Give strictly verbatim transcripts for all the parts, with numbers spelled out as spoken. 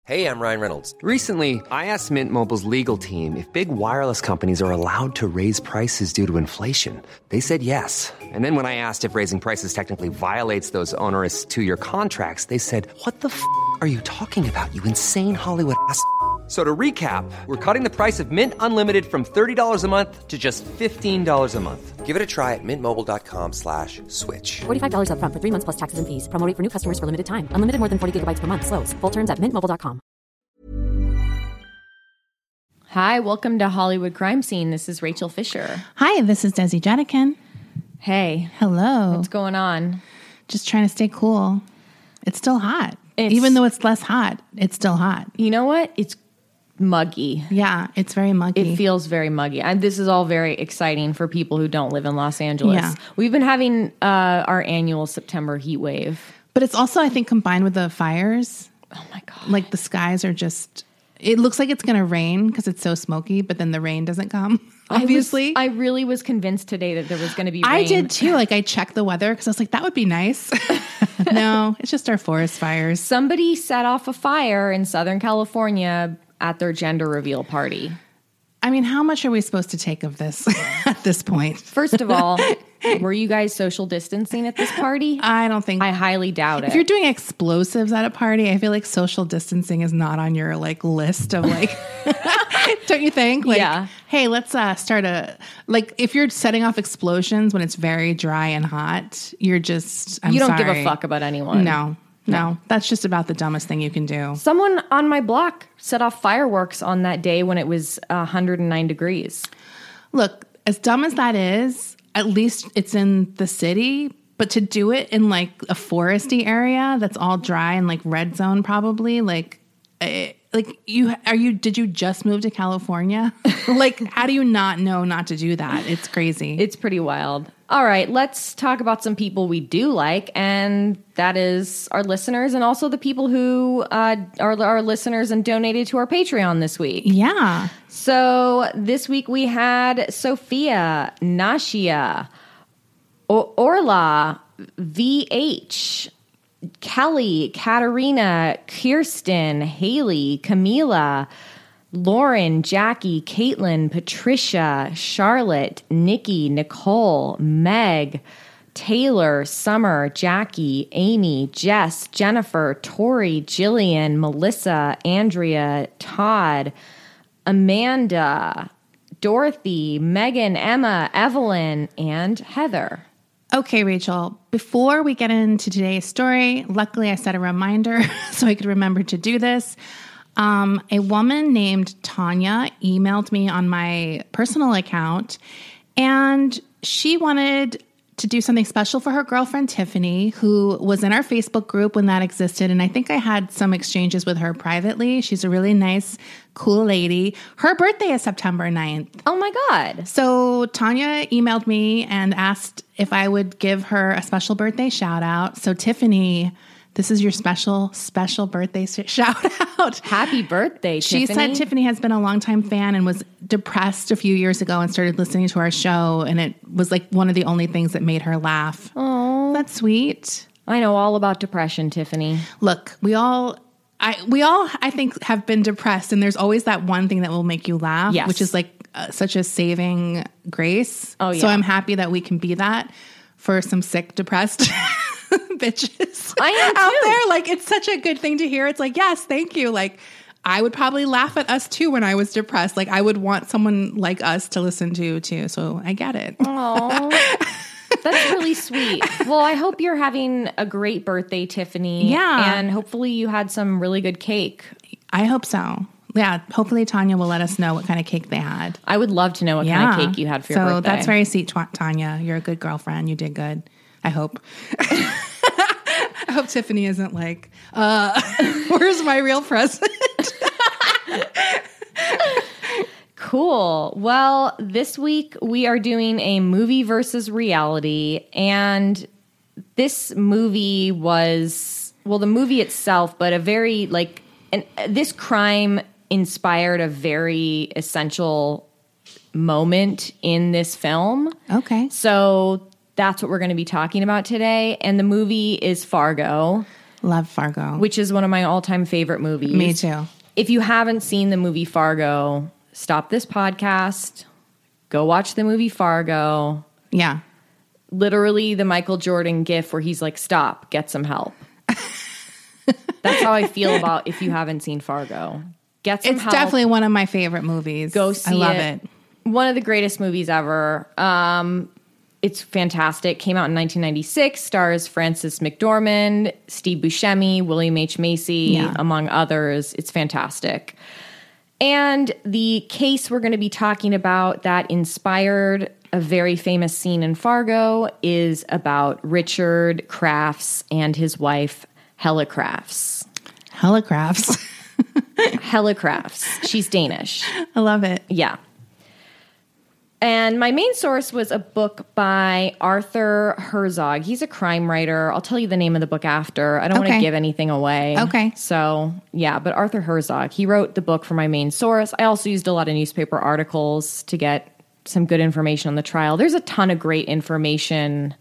Hey, I'm Ryan Reynolds. Recently, I asked Mint Mobile's legal team if big wireless companies are allowed to raise prices due to inflation. They said yes. And then when I asked if raising prices technically violates those onerous two-year contracts, they said, what the f*** are you talking about, you insane Hollywood ass f- So to recap, we're cutting the price of Mint Unlimited from thirty dollars a month to just fifteen dollars a month. Give it a try at mintmobile.com slash switch. forty-five dollars up front for three months plus taxes and fees. Promo rate for new customers for limited time. Unlimited more than forty gigabytes per month. Slows full terms at mint mobile dot com. Hi, welcome to Hollywood Crime Scene. This is Rachel Fisher. Hi, this is Desi Jetikin. Hey. Hello. What's going on? Just trying to stay cool. It's still hot. It's, Even though it's less hot, it's still hot. You know what? It's muggy. Yeah, it's very muggy. It feels very muggy. And this is all very exciting for people who don't live in Los Angeles. Yeah. We've been having uh, our annual September heat wave. But it's also, I think, combined with the fires. Oh my God. Like the skies are just, it looks like it's going to rain because it's so smoky, but then the rain doesn't come, obviously. I, was, I really was convinced today that there was going to be rain. I did too. Like I checked the weather because I was like, that would be nice. No, it's just our forest fires. Somebody set off a fire in Southern California at their gender reveal party. I mean, how much are we supposed to take of this at this point? First of all, were you guys social distancing at this party? I don't think. I highly doubt it. If you're doing explosives at a party, I feel like social distancing is not on your like list of like, don't you think? Like, yeah. Hey, let's uh, start a, like if you're setting off explosions when it's very dry and hot, you're just, I'm You don't sorry. give a fuck about anyone. No. No, that's just about the dumbest thing you can do. Someone on my block set off fireworks on that day when it was one hundred nine degrees. Look, as dumb as that is, at least it's in the city. But to do it in like a foresty area that's all dry and like red zone, probably like, uh, like you are you? Did you just move to California? Like, how do you not know not to do that? It's crazy. It's pretty wild. All right, let's talk about some people we do like, and that is our listeners and also the people who uh, are our listeners and donated to our Patreon this week. Yeah. So this week we had Sophia, Nashia, o- Orla, V H, Kelly, Katarina, Kirsten, Haley, Camila, Lauren, Jackie, Caitlin, Patricia, Charlotte, Nikki, Nicole, Meg, Taylor, Summer, Jackie, Amy, Jess, Jennifer, Tori, Jillian, Melissa, Andrea, Todd, Amanda, Dorothy, Megan, Emma, Evelyn, and Heather. Okay, Rachel, before we get into today's story, luckily I set a reminder so I could remember to do this. Um, a woman named Tanya emailed me on my personal account, and she wanted to do something special for her girlfriend, Tiffany, who was in our Facebook group when that existed. And I think I had some exchanges with her privately. She's a really nice, cool lady. Her birthday is September ninth. Oh my God. So Tanya emailed me and asked if I would give her a special birthday shout out. So Tiffany, this is your special, special birthday shout out. Happy birthday, She Tiffany. said Tiffany has been a longtime fan and was depressed a few years ago and started listening to our show. And it was like one of the only things that made her laugh. Oh, that's sweet. I know all about depression, Tiffany. Look, we all... I we all, I think, have been depressed, and there's always that one thing that will make you laugh, Yes. which is like uh, such a saving grace. Oh, yeah. So I'm happy that we can be that for some sick, depressed bitches I am out too. there. Like, it's such a good thing to hear. It's like, yes, thank you. Like, I would probably laugh at us too when I was depressed. Like, I would want someone like us to listen to too. So I get it. Oh. That's really sweet. Well, I hope you're having a great birthday, Tiffany. Yeah. And hopefully you had some really good cake. I hope so. Yeah. Hopefully Tanya will let us know what kind of cake they had. I would love to know what Yeah. kind of cake you had for your so birthday. that's very sweet, Tw- Tanya. You're a good girlfriend. You did good. I hope. I hope Tiffany isn't like, uh, where's my real present? Cool. Well, this week we are doing a movie versus reality, and this movie was, well, the movie itself, but a very, like, and this crime inspired a very essential moment in this film. Okay. So that's what we're going to be talking about today, and the movie is Fargo. Love Fargo. which is one of my all-time favorite movies. Me too. If you haven't seen the movie Fargo, stop this podcast, go watch the movie Fargo. Yeah. Literally the Michael Jordan gif where he's like, stop, get some help. That's how I feel about if you haven't seen Fargo. Get some It's help. definitely one of my favorite movies. Go see I love it. it. One of the greatest movies ever. Um, it's fantastic. Came out in nineteen ninety-six. Stars Frances McDormand, Steve Buscemi, William H. Macy, Yeah. among others. It's fantastic. And the case we're going to be talking about that inspired a very famous scene in Fargo is about Richard Crafts and his wife, Hella Crafts. Hella crafts. Hella Crafts. She's Danish. I love it. Yeah. And my main source was a book by Arthur Herzog. He's a crime writer. I'll tell you the name of the book after. I don't want Okay. to give anything away. Okay. So, yeah, but Arthur Herzog, he wrote the book for my main source. I also used a lot of newspaper articles to get some good information on the trial. There's a ton of great information.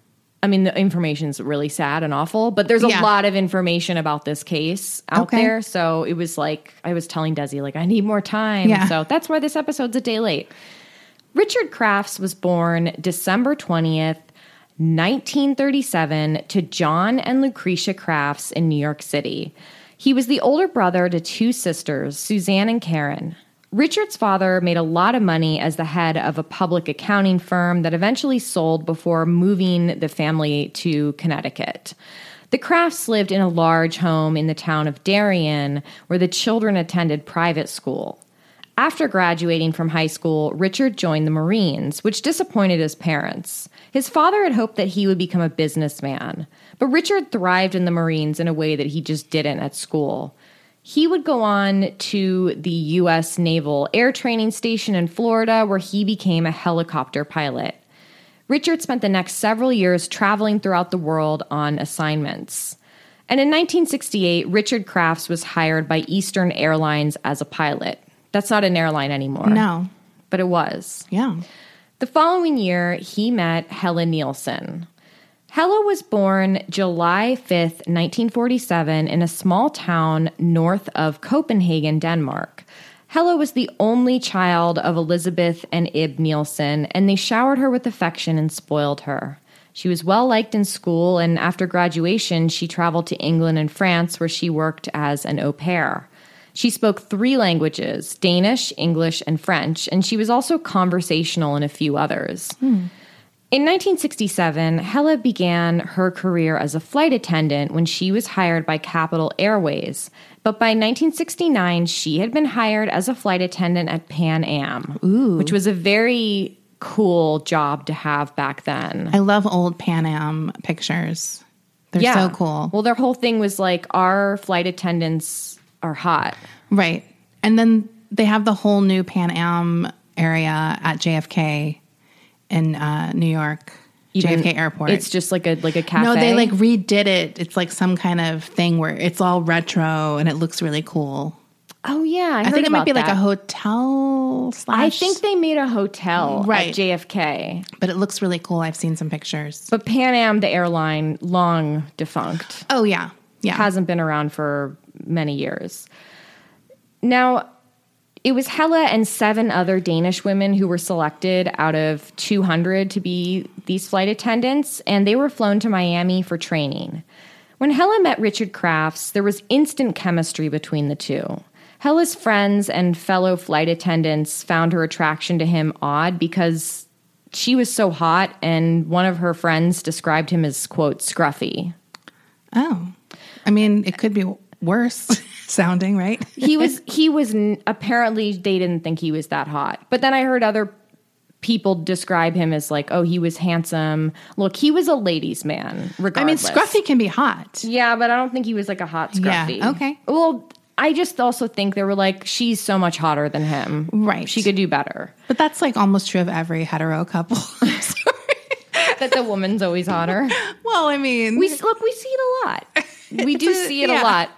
I mean, the information's really sad and awful, but there's a Yeah. lot of information about this case out Okay. there. So it was like, I was telling Desi, like, I need more time. Yeah. So that's why this episode's a day late. Richard Crafts was born December twentieth, nineteen thirty-seven, to John and Lucretia Crafts in New York City. He was the older brother to two sisters, Suzanne and Karen. Richard's father made a lot of money as the head of a public accounting firm that eventually sold before moving the family to Connecticut. The Crafts lived in a large home in the town of Darien, where the children attended private school. After graduating from high school, Richard joined the Marines, which disappointed his parents. His father had hoped that he would become a businessman, but Richard thrived in the Marines in a way that he just didn't at school. He would go on to the U S Naval Air Training Station in Florida, where he became a helicopter pilot. Richard spent the next several years traveling throughout the world on assignments. And in nineteen sixty-eight, Richard Crafts was hired by Eastern Airlines as a pilot. That's not an airline anymore. No. But it was. Yeah. The following year, he met Hella Nielsen. Hella was born July fifth, nineteen forty-seven, in a small town north of Copenhagen, Denmark. Hella was the only child of Elizabeth and Ib Nielsen, and they showered her with affection and spoiled her. She was well liked in school, and after graduation, she traveled to England and France, where she worked as an au pair. She spoke three languages, Danish, English, and French, and she was also conversational in a few others. Hmm. In nineteen sixty-seven, Hella began her career as a flight attendant when she was hired by Capital Airways. But by nineteen sixty-nine, she had been hired as a flight attendant at Pan Am, Ooh. which was a very cool job to have back then. I love old Pan Am pictures. They're so cool. Well, their whole thing was like, our flight attendants are hot. Right. And then they have the whole new Pan Am area at J F K in uh, New York, Even- J F K Airport. It's just like a like a cafe. No, they like redid it. It's like some kind of thing where it's all retro and it looks really cool. Oh yeah, I, I heard think it might about be like that. a hotel slash. I think they made a hotel Right. at J F K. but it looks really cool. I've seen some pictures. But Pan Am, the airline, long defunct. Oh yeah, yeah. Hasn't been around for many years. Now, it was Hella and seven other Danish women who were selected out of two hundred to be these flight attendants, and they were flown to Miami for training. When Hella met Richard Crafts, there was instant chemistry between the two. Hella's friends and fellow flight attendants found her attraction to him odd because she was so hot, and one of her friends described him as, quote, scruffy. Oh, I mean, it could be worse sounding, right? he was he was n- apparently they didn't think he was that hot, but then I heard other people describe him as like, oh, he was handsome. Look, he was a ladies' man. I Regardless, mean, scruffy can be hot. yeah, but I don't think he was like a hot scruffy. Yeah, okay. Well, I just also think they were like, she's so much hotter than him. Right. She could do better. But that's like almost true of every hetero couple. Sorry. That the woman's always hotter. Well, I mean, We look, we see it a lot. We do It's a- see it yeah. a lot.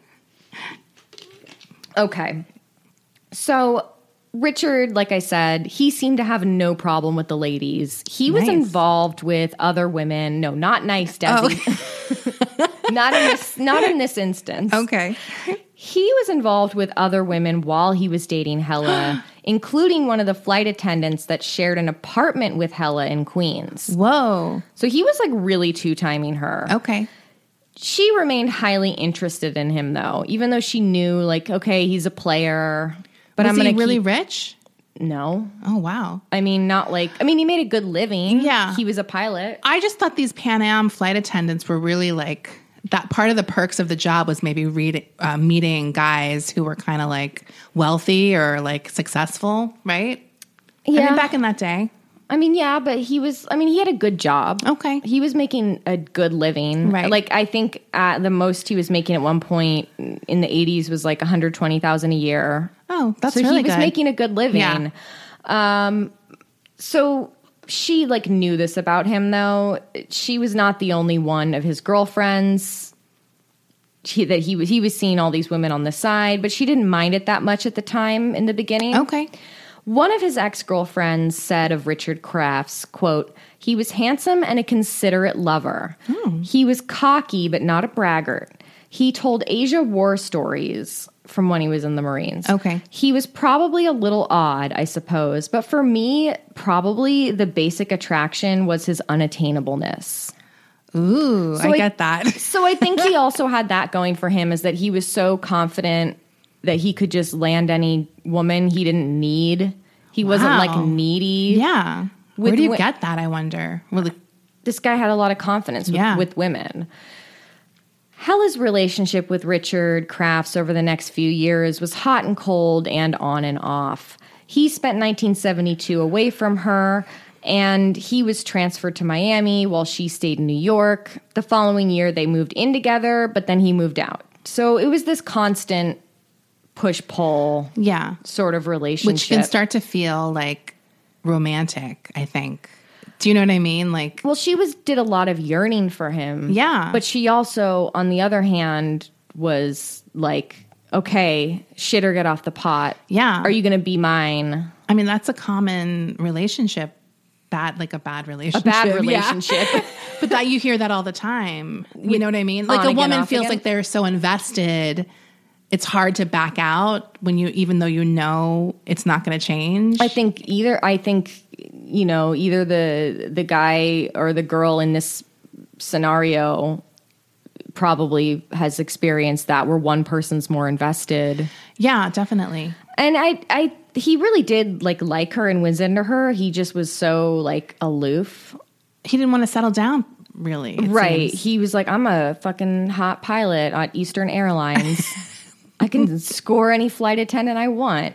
Okay. So Richard, like I said, he seemed to have no problem with the ladies. He was Nice. involved with other women. No, not nice, Desi. not in this not in this instance. Okay. He was involved with other women while he was dating Hella, including one of the flight attendants that shared an apartment with Hella in Queens. Whoa. So he was like really two-timing her. Okay. She remained highly interested in him, though, even though she knew, like, okay, he's a player. But Was I'm he gonna really keep- rich? No. Oh, wow. I mean, not like, I mean, he made a good living. Yeah. He was a pilot. I just thought these Pan Am flight attendants were really like, that part of the perks of the job was maybe read, uh, meeting guys who were kind of like wealthy or like successful, right? Yeah. I mean, back in that day. I mean, yeah, but he was, I mean, he had a good job. Okay. He was making a good living. Right. Like, I think uh, the most he was making at one point in the eighties was like one hundred twenty thousand dollars a year. Oh, that's so really he was good. making a good living. Yeah. Um, so she like knew this about him, though. She was not the only one of his girlfriends she, that he was, he was seeing all these women on the side, but she didn't mind it that much at the time in the beginning. Okay. One of his ex-girlfriends said of Richard Crafts, quote, he was handsome and a considerate lover. Hmm. He was cocky, but not a braggart. He told Asia war stories from when he was in the Marines. Okay. He was probably a little odd, I suppose. But for me, probably the basic attraction was his unattainableness. Ooh, So I I- get that. So I think he also had that going for him, is that he was so confident that he could just land any woman he didn't need. He wasn't Wow. like needy. Yeah. Where With do you wi- get that, I wonder? Really? This guy had a lot of confidence with, Yeah. with women. Hella's relationship with Richard Crafts over the next few years was hot and cold and on and off. He spent nineteen seventy-two away from her, and he was transferred to Miami while she stayed in New York. The following year, they moved in together, but then he moved out. So it was this constant push-pull Yeah. sort of relationship. Which can start to feel like romantic, I think. Do you know what I mean? Like, Well, she was did a lot of yearning for him. Yeah. But she also, on the other hand, was like, okay, shit or get off the pot. Yeah. Are you going to be mine? I mean, that's a common relationship. Bad, like a bad A relationship. bad Yeah. relationship. But that you hear that all the time. You know what I mean? Like on a again, woman off feels again? like they're so invested. It's hard to back out when you, even though you know it's not going to change. I think either, I think, you know, either the the guy or the girl in this scenario probably has experienced that, where one person's more invested. Yeah, definitely. And I, I, he really did like like her and was into her. He just was so like aloof. He didn't want to settle down, really. it Right. seems. He was like, I'm a fucking hot pilot at Eastern Airlines. I can score any flight attendant I want.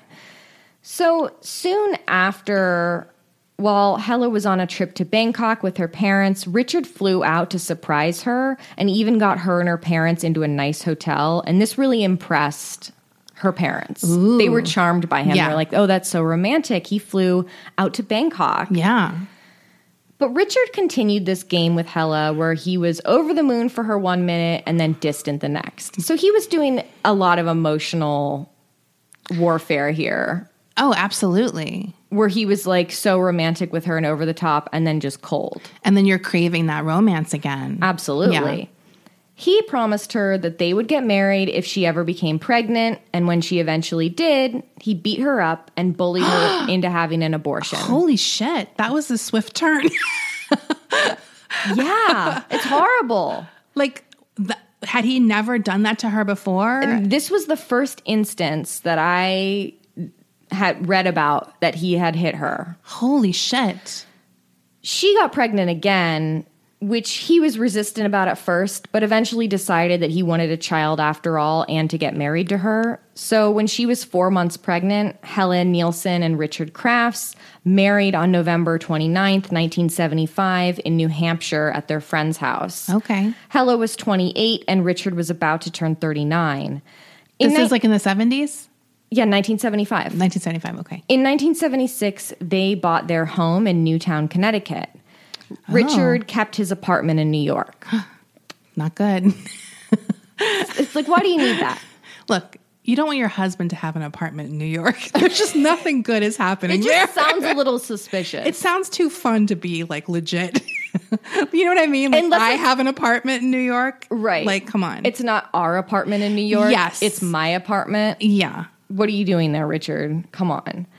So soon after, while Hella was on a trip to Bangkok with her parents, Richard flew out to surprise her and even got her and her parents into a nice hotel. And this really impressed her parents. They were charmed by him. Yeah. They're like, oh, that's so romantic. He flew out to Bangkok. Yeah. But Richard continued this game with Hella where he was over the moon for her one minute and then distant the next. So he was doing a lot of emotional warfare here, Oh, absolutely. where he was like so romantic with her and over the top and then just cold. And then you're craving that romance again. Absolutely. Yeah. He promised her that they would get married if she ever became pregnant. And when she eventually did, he beat her up and bullied her into having an abortion. Holy shit. That was a swift turn. Yeah, it's horrible. Like, th- had he never done that to her before? This was the first instance that I had read about that he had hit her. Holy shit. She got pregnant again, which he was resistant about at first, but eventually decided that he wanted a child after all and to get married to her. So when she was four months pregnant, Helen Nielsen and Richard Crafts married on November twenty-ninth, nineteen seventy-five in New Hampshire at their friend's house. Okay. Hella was twenty-eight and Richard was about to turn thirty-nine. In This ni- is like in the seventies? Yeah, nineteen seventy-five. nineteen seventy-five, okay. In nineteen seventy-six, they bought their home in Newtown, Connecticut. Richard kept his apartment in New York. Not good. It's like, why do you need that? Look, you don't want your husband to have an apartment in New York. There's just nothing good is happening It there. just sounds a little suspicious. It sounds too fun to be like legit. You know what I mean? Like, Unless I it's- have an apartment in New York. Right. Like, come on. It's not our apartment in New York. Yes. It's my apartment. yeah. What are you doing there, Richard? Come on.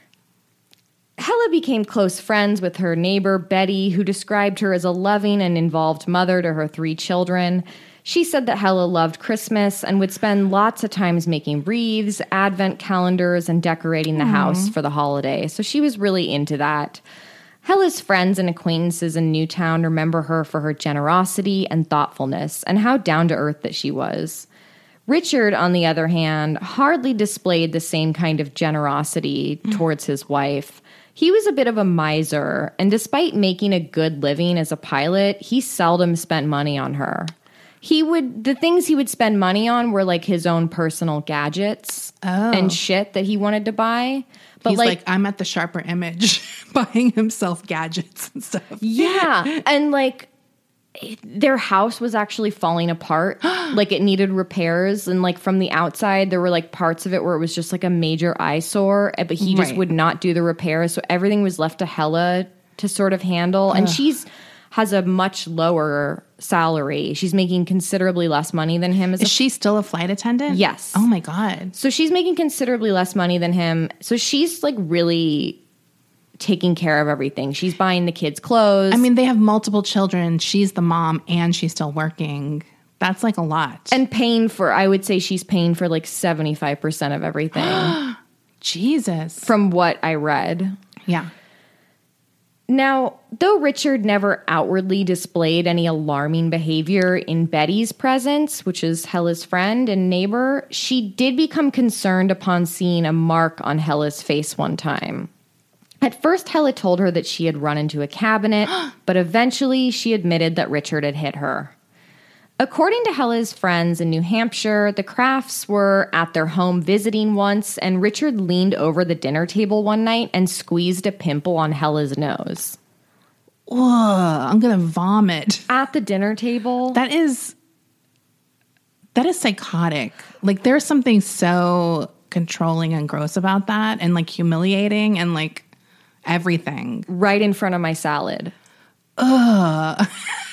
Hella became close friends with her neighbor, Betty, who described her as a loving and involved mother to her three children. She said that Hella loved Christmas and would spend lots of times making wreaths, advent calendars, and decorating the house for the holiday. So she was really into that. Hella's friends and acquaintances in Newtown remember her for her generosity and thoughtfulness and how down-to-earth that she was. Richard, on the other hand, hardly displayed the same kind of generosity towards his wife. He was a bit of a miser, and despite making a good living as a pilot, he seldom spent money on her. He would, the things he would spend money on were like his own personal gadgets Oh. and shit that he wanted to buy. But He's like, like, I'm at the Sharper Image buying himself gadgets and stuff. yeah. And like, their house was actually falling apart. Like, it needed repairs. And like, from the outside, there were like parts of it where it was just like a major eyesore, eh, but he just Right. would not do the repairs. So everything was left to Hella to sort of handle. And she's has a much lower salary. She's making considerably less money than him as a Is she still a flight attendant? Yes. Oh my God. So she's making considerably less money than him. So she's like really taking care of everything. She's buying the kids clothes. I mean, they have multiple children. She's the mom and she's still working. That's like a lot. and paying for, I would say she's paying for like seventy-five percent of everything Jesus. from what I read. Yeah. Now, though Richard never outwardly displayed any alarming behavior in Betty's presence, which is Hella's friend and neighbor, she did become concerned upon seeing a mark on Hella's face one time. At first, Hella told her that she had run into a cabinet, but eventually she admitted that Richard had hit her. According to Hella's friends in New Hampshire, the Crafts were at their home visiting once, and Richard leaned over the dinner table one night and squeezed a pimple on Hella's nose. Ugh, I'm going to vomit. At the dinner table? That is, that is psychotic. Like, there's something so controlling and gross about that and like humiliating and like everything. Right in front of my salad. Ugh.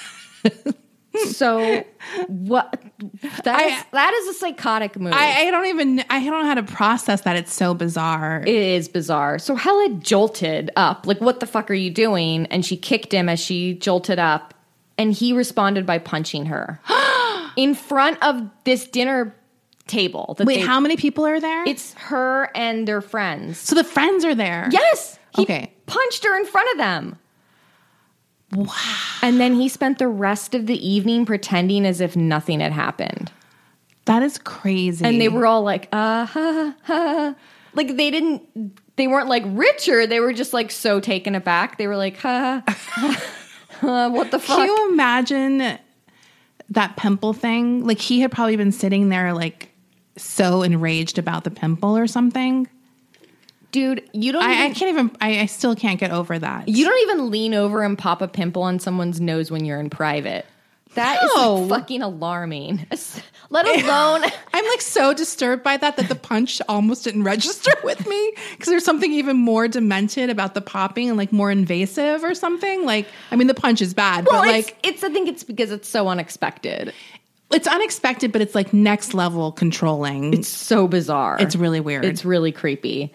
So what? That I- is, that is a psychotic move. I, I don't even, I don't know how to process that. It's so bizarre. It is bizarre. So Hella jolted up, like, what the fuck are you doing? And she kicked him as she jolted up, and he responded by punching her in front of this dinner table. That Wait, they- how many people are there? It's her and their friends. so the friends are there. Yes, he Okay. punched her in front of them. Wow. And then he spent the rest of the evening pretending as if nothing had happened. That is crazy. And they were all like, uh, ha, ha. Like, they didn't, they weren't like Richard. They were just like so taken aback. They were like, ha, ha, ha, what the fuck? Can you imagine that pimple thing? Like, he had probably been sitting there like so enraged about the pimple or something. Dude, you don't I, I even, can't even, I, I still can't get over that. you don't even lean over and pop a pimple on someone's nose when you're in private. That is No. like fucking alarming. Let alone, I'm like so disturbed by that that the punch almost didn't register with me because there's something even more demented about the popping and like more invasive or something. Like, I mean, the punch is bad, well, but it's, like it's, I think it's because it's so unexpected. it's unexpected, but it's like next level controlling. It's so bizarre. It's really weird. It's really creepy.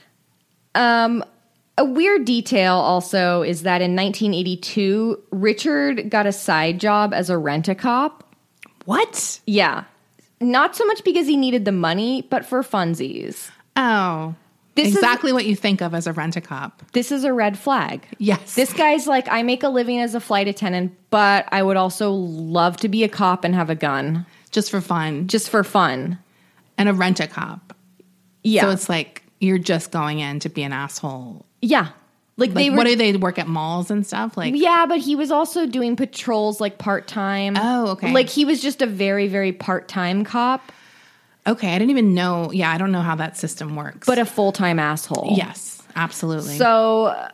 Um, a weird detail also is that in nineteen eighty-two, Richard got a side job as a rent-a-cop. What? Yeah. Not so much because he needed the money, but for funsies. Oh, This is- exactly what you think of as a rent-a-cop. This is a red flag. Yes. This guy's like, I make a living as a flight attendant, but I would also love to be a cop and have a gun. Just for fun. Just for fun. And a rent-a-cop. Yeah. So it's like you're just going in to be an asshole. yeah. Like, Like, they were... what do they work at malls and stuff? Like, Yeah, but he was also doing patrols like part-time. Oh, okay. Like, he was just a very, very part-time cop, okay, I didn't even know. Yeah, I don't know how that system works. but a full-time asshole. yes, absolutely. So uh,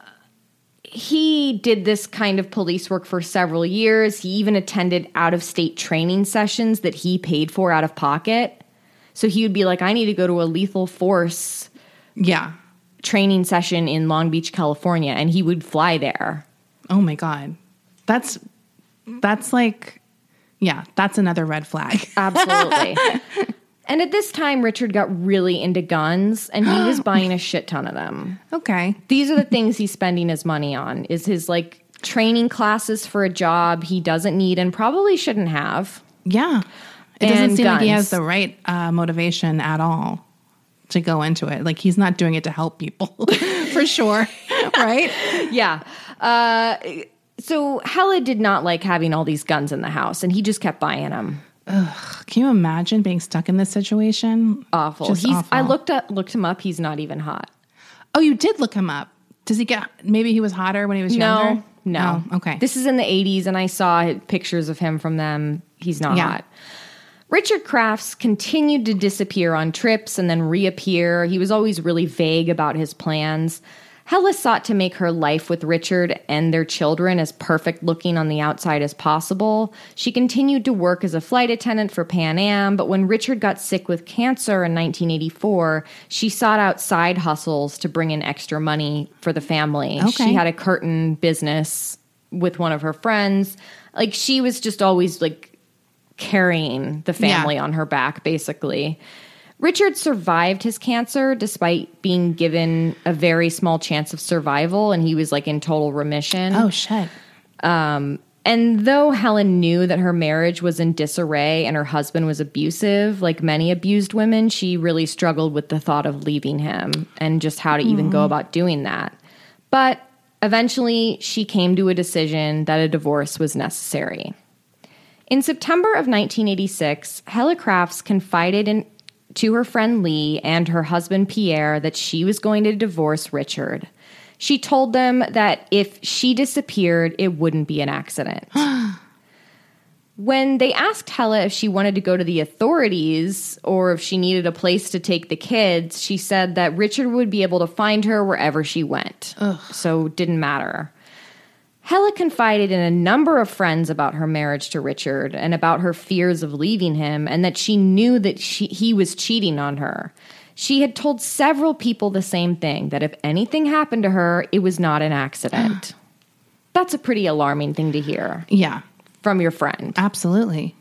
he did this kind of police work for several years. He even attended out-of-state training sessions that he paid for out of pocket. So he would be like, I need to go to a lethal force yeah. training session in Long Beach, California, and he would fly there. Oh my God. That's, that's like, yeah, that's another red flag. Absolutely. And at this time, Richard got really into guns, and he was buying a shit ton of them. Okay. These are the things he's spending his money on, is his, like, training classes for a job he doesn't need and probably shouldn't have. Yeah. It And doesn't seem like he guns. has the right uh, motivation at all to go into it. Like, he's not doing it to help people, for sure. Right? Yeah. Uh, so Hella did not like having all these guns in the house, and he just kept buying them. Can you imagine being stuck in this situation? Awful. Just He's. awful. I looked up, looked him up. He's not even hot. Oh, you did look him up. Does he get, maybe he was hotter when he was No, younger? no. Oh, okay. This is in the eighties, and I saw pictures of him from them. He's not Yeah. hot. Richard Crafts continued to disappear on trips and then reappear. He was always really vague about his plans. Hella sought to make her life with Richard and their children as perfect looking on the outside as possible. She continued to work as a flight attendant for Pan Am, but when Richard got sick with cancer in nineteen eighty-four, she sought out side hustles to bring in extra money for the family. Okay. She had a curtain business with one of her friends. Like, she was just always, like, carrying the family Yeah. on her back, basically. Richard survived his cancer despite being given a very small chance of survival, and he was, like, in total remission. Oh, shit. Um, and though Helen knew that her marriage was in disarray and her husband was abusive, like many abused women, she really struggled with the thought of leaving him and just how to even go about doing that. But eventually, she came to a decision that a divorce was necessary. In September of nineteen eighty-six, Hella Crafts confided in, to her friend Lee and her husband Pierre that she was going to divorce Richard. She told them that if she disappeared, it wouldn't be an accident. When they asked Hella if she wanted to go to the authorities or if she needed a place to take the kids, she said that Richard would be able to find her wherever she went. Ugh. So it didn't matter. Hella confided in a number of friends about her marriage to Richard and about her fears of leaving him, and that she knew that she, he was cheating on her. She had told several people the same thing, that if anything happened to her, it was not an accident. That's a pretty alarming thing to hear Yeah, from your friend. absolutely.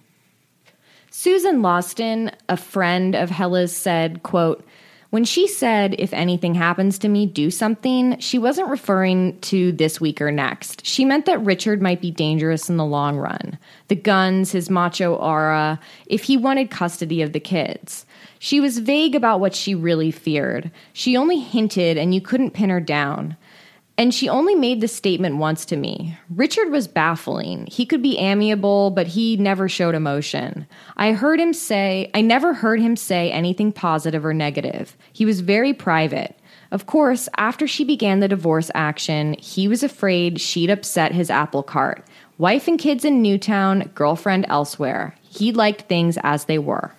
Susan Lawston, a friend of Hella's, said, quote, "When she said, if anything happens to me, do something, she wasn't referring to this week or next. She meant that Richard might be dangerous in the long run. The guns, his macho aura, if he wanted custody of the kids. She was vague about what she really feared. She only hinted and you couldn't pin her down. And she only made the statement once to me. Richard was baffling. He could be amiable, but he never showed emotion. I heard him say, I never heard him say anything positive or negative. He was very private. Of course, after she began the divorce action, he was afraid she'd upset his apple cart. Wife and kids in Newtown, girlfriend elsewhere. He liked things as they were."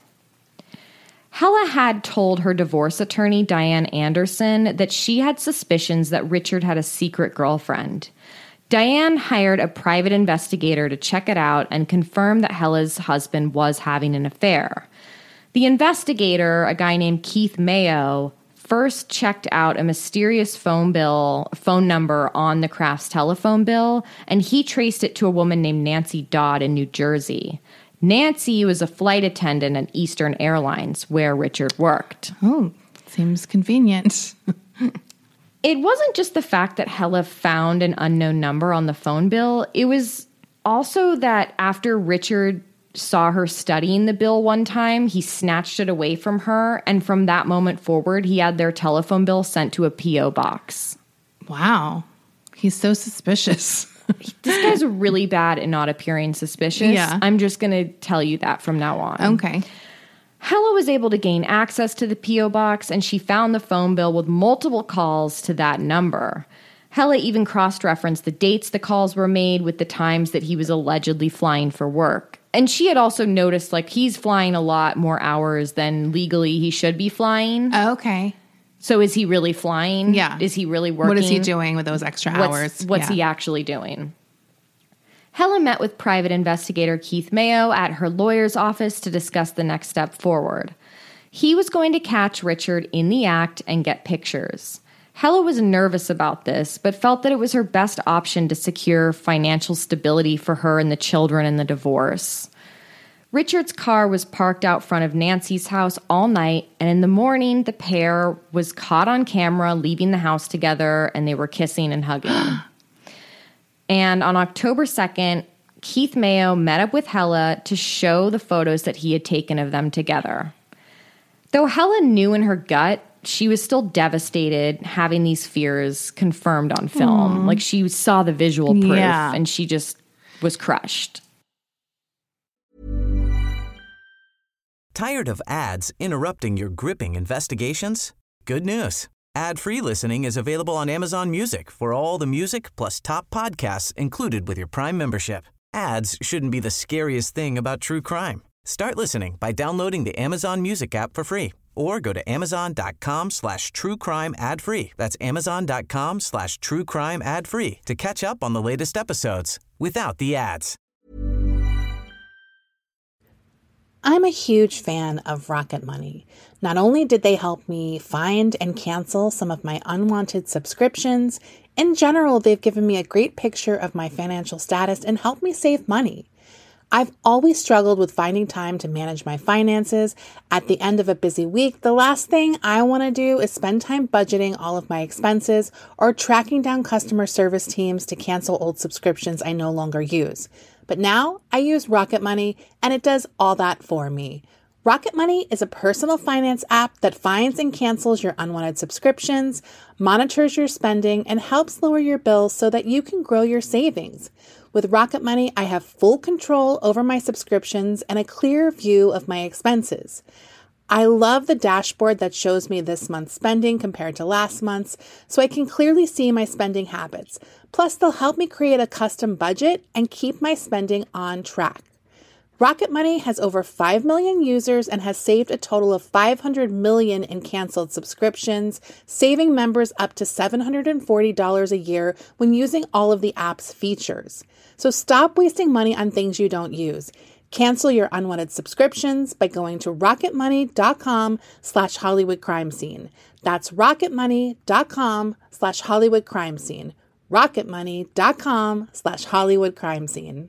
Hella had told her divorce attorney, Diane Anderson, that she had suspicions that Richard had a secret girlfriend. Diane hired a private investigator to check it out and confirm that Hella's husband was having an affair. The investigator, a guy named Keith Mayo, first checked out a mysterious phone bill, phone number on the Crafts telephone bill, and he traced it to a woman named Nancy Dodd in New Jersey. Nancy was a flight attendant at Eastern Airlines, where Richard worked. Oh, seems convenient. It wasn't just the fact that Hella found an unknown number on the phone bill. It was also that after Richard saw her studying the bill one time, he snatched it away from her, and from that moment forward, he had their telephone bill sent to a P O box. Wow. He's so suspicious. This guy's really bad at not appearing suspicious. Yeah. I'm just going to tell you that from now on. Okay. Hella was able to gain access to the P O box, and she found the phone bill with multiple calls to that number. Hella even cross-referenced the dates the calls were made with the times that he was allegedly flying for work. And she had also noticed, like, he's flying a lot more hours than legally he should be flying. Okay. So is he really flying? Yeah. Is he really working? What is he doing with those extra What's, hours? what's Yeah. he actually doing? Hella met with private investigator Keith Mayo at her lawyer's office to discuss the next step forward. He was going to catch Richard in the act and get pictures. Hella was nervous about this, but felt that it was her best option to secure financial stability for her and the children in the divorce. Richard's car was parked out front of Nancy's house all night, and in the morning, the pair was caught on camera leaving the house together, and they were kissing and hugging. And on October second, Keith Mayo met up with Hella to show the photos that he had taken of them together. Though Hella knew in her gut, she was still devastated having these fears confirmed on film. Aww. Like, she saw the visual proof, yeah. and she just was crushed. Tired of ads interrupting your gripping investigations? Good news. Ad-free listening is available on Amazon Music for all the music plus top podcasts included with your Prime membership. Ads shouldn't be the scariest thing about true crime. Start listening by downloading the Amazon Music app for free or go to amazon.com slash true crime ad free. That's amazon.com slash true crime ad free to catch up on the latest episodes without the ads. I'm a huge fan of Rocket Money. Not only did they help me find and cancel some of my unwanted subscriptions, in general, they've given me a great picture of my financial status and helped me save money. I've always struggled with finding time to manage my finances. At the end of a busy week, the last thing I want to do is spend time budgeting all of my expenses or tracking down customer service teams to cancel old subscriptions I no longer use. But now I use Rocket Money, and it does all that for me. Rocket Money is a personal finance app that finds and cancels your unwanted subscriptions, monitors your spending, and helps lower your bills so that you can grow your savings. With Rocket Money, I have full control over my subscriptions and a clear view of my expenses. I love the dashboard that shows me this month's spending compared to last month's, so I can clearly see my spending habits. Plus, they'll help me create a custom budget and keep my spending on track. Rocket Money has over five million users and has saved a total of five hundred million in canceled subscriptions, saving members up to seven hundred forty dollars a year when using all of the app's features. So stop wasting money on things you don't use. Cancel your unwanted subscriptions by going to rocketmoney.com slash Hollywood crime scene. That's rocketmoney.com slash Hollywood crime scene. rocketmoney.com slash Hollywood crime scene.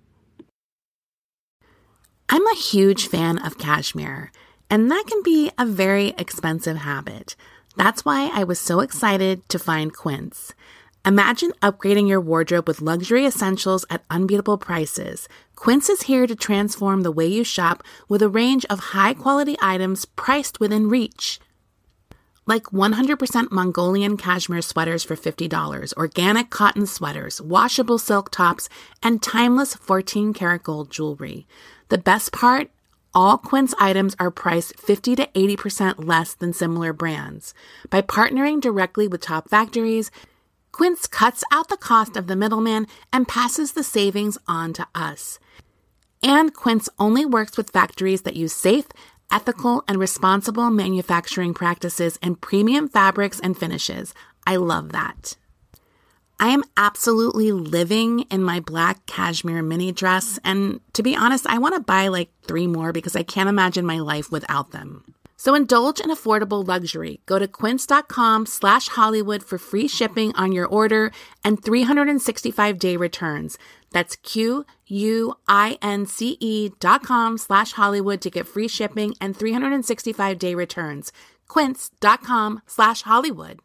I'm a huge fan of cashmere, and that can be a very expensive habit. That's why I was so excited to find Quince. Imagine upgrading your wardrobe with luxury essentials at unbeatable prices. Quince is here to transform the way you shop with a range of high-quality items priced within reach. Like one hundred percent Mongolian cashmere sweaters for fifty dollars, organic cotton sweaters, washable silk tops, and timeless fourteen karat gold jewelry. The best part? All Quince items are priced fifty to eighty percent less than similar brands. By partnering directly with top factories, Quince cuts out the cost of the middleman and passes the savings on to us. And Quince only works with factories that use safe, ethical, and responsible manufacturing practices and premium fabrics and finishes. I love that. I am absolutely living in my black cashmere mini dress, and to be honest, I want to buy like three more because I can't imagine my life without them. So indulge in affordable luxury. Go to quince.com slash Hollywood for free shipping on your order and three hundred sixty-five day returns. That's Q-U-I-N-C-E dot com slash Hollywood to get free shipping and three hundred sixty-five day returns. Quince.com slash Hollywood.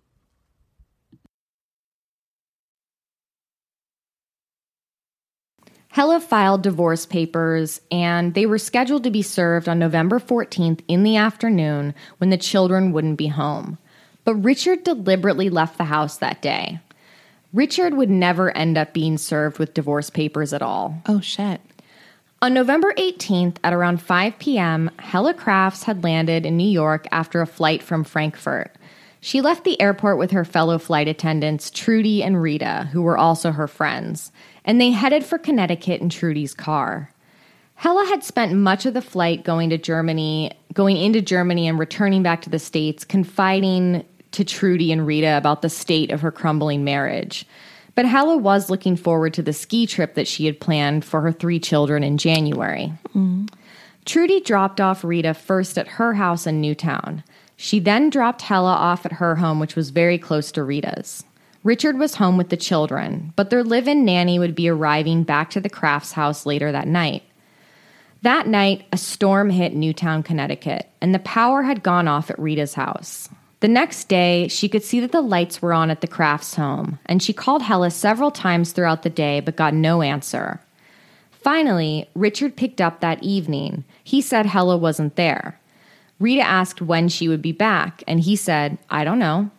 Hella filed divorce papers, and they were scheduled to be served on November fourteenth in the afternoon when the children wouldn't be home. But Richard deliberately left the house that day. Richard would never end up being served with divorce papers at all. Oh, shit. On November eighteenth at around five p.m., Hella Crafts had landed in New York after a flight from Frankfurt. She left the airport with her fellow flight attendants, Trudy and Rita, who were also her friends, and they headed for Connecticut in Trudy's car. Hella had spent much of the flight going to Germany, going into Germany and returning back to the States, confiding to Trudy and Rita about the state of her crumbling marriage. But Hella was looking forward to the ski trip that she had planned for her three children in January. Mm. Trudy dropped off Rita first at her house in Newtown. She then dropped Hella off at her home, which was very close to Rita's. Richard was home with the children, but their live-in nanny would be arriving back to the Crafts' house later that night. That night, a storm hit Newtown, Connecticut, and the power had gone off at Rita's house. The next day, she could see that the lights were on at the Crafts' home, and she called Hella several times throughout the day but got no answer. Finally, Richard picked up that evening. He said Hella wasn't there. Rita asked when she would be back, and he said, I don't know.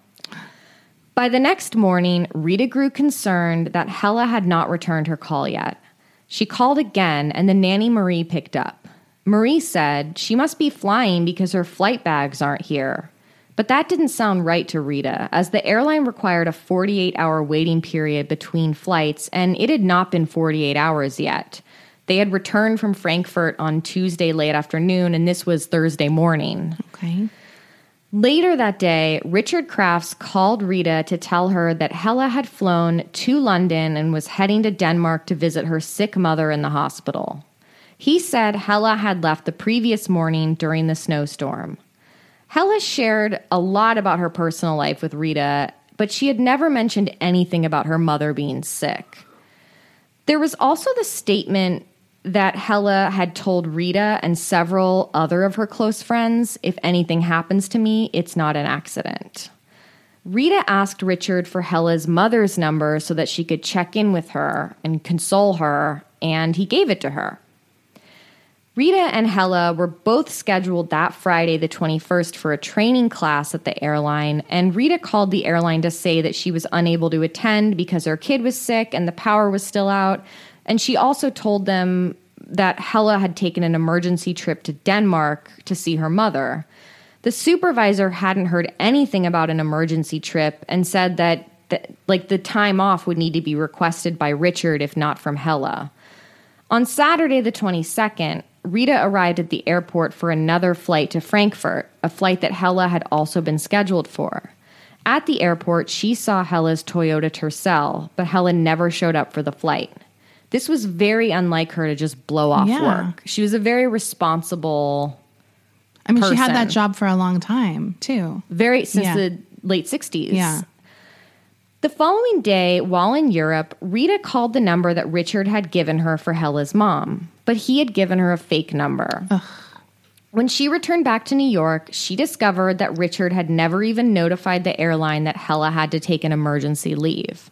By the next morning, Rita grew concerned that Hella had not returned her call yet. She called again, and the nanny Marie picked up. Marie said she must be flying because her flight bags aren't here. But that didn't sound right to Rita, as the airline required a forty-eight hour waiting period between flights, and it had not been forty-eight hours yet. They had returned from Frankfurt on Tuesday late afternoon, and this was Thursday morning. Okay. Later that day, Richard Crafts called Rita to tell her that Hella had flown to London and was heading to Denmark to visit her sick mother in the hospital. He said Hella had left the previous morning during the snowstorm. Hella shared a lot about her personal life with Rita, but she had never mentioned anything about her mother being sick. There was also the statement that Hella had told Rita and several other of her close friends, if anything happens to me, it's not an accident. Rita asked Richard for Hella's mother's number so that she could check in with her and console her, and he gave it to her. Rita and Hella were both scheduled that Friday, the twenty-first, for a training class at the airline, and Rita called the airline to say that she was unable to attend because her kid was sick and the power was still out, and she also told them that Hella had taken an emergency trip to Denmark to see her mother. The supervisor hadn't heard anything about an emergency trip and said that, that like the time off would need to be requested by Richard, if not from Hella. On Saturday, the twenty-second, Rita arrived at the airport for another flight to Frankfurt, a flight that Hella had also been scheduled for. At the airport, she saw Hella's Toyota Tercel, but Hella never showed up for the flight. This was very unlike her to just blow off Yeah. work. She was a very responsible I mean, she had person. that job for a long time, too. Very, since Yeah. the late sixties. Yeah. The following day, while in Europe, Rita called the number that Richard had given her for Hella's mom, but he had given her a fake number. Ugh. When she returned back to New York, she discovered that Richard had never even notified the airline that Hella had to take an emergency leave.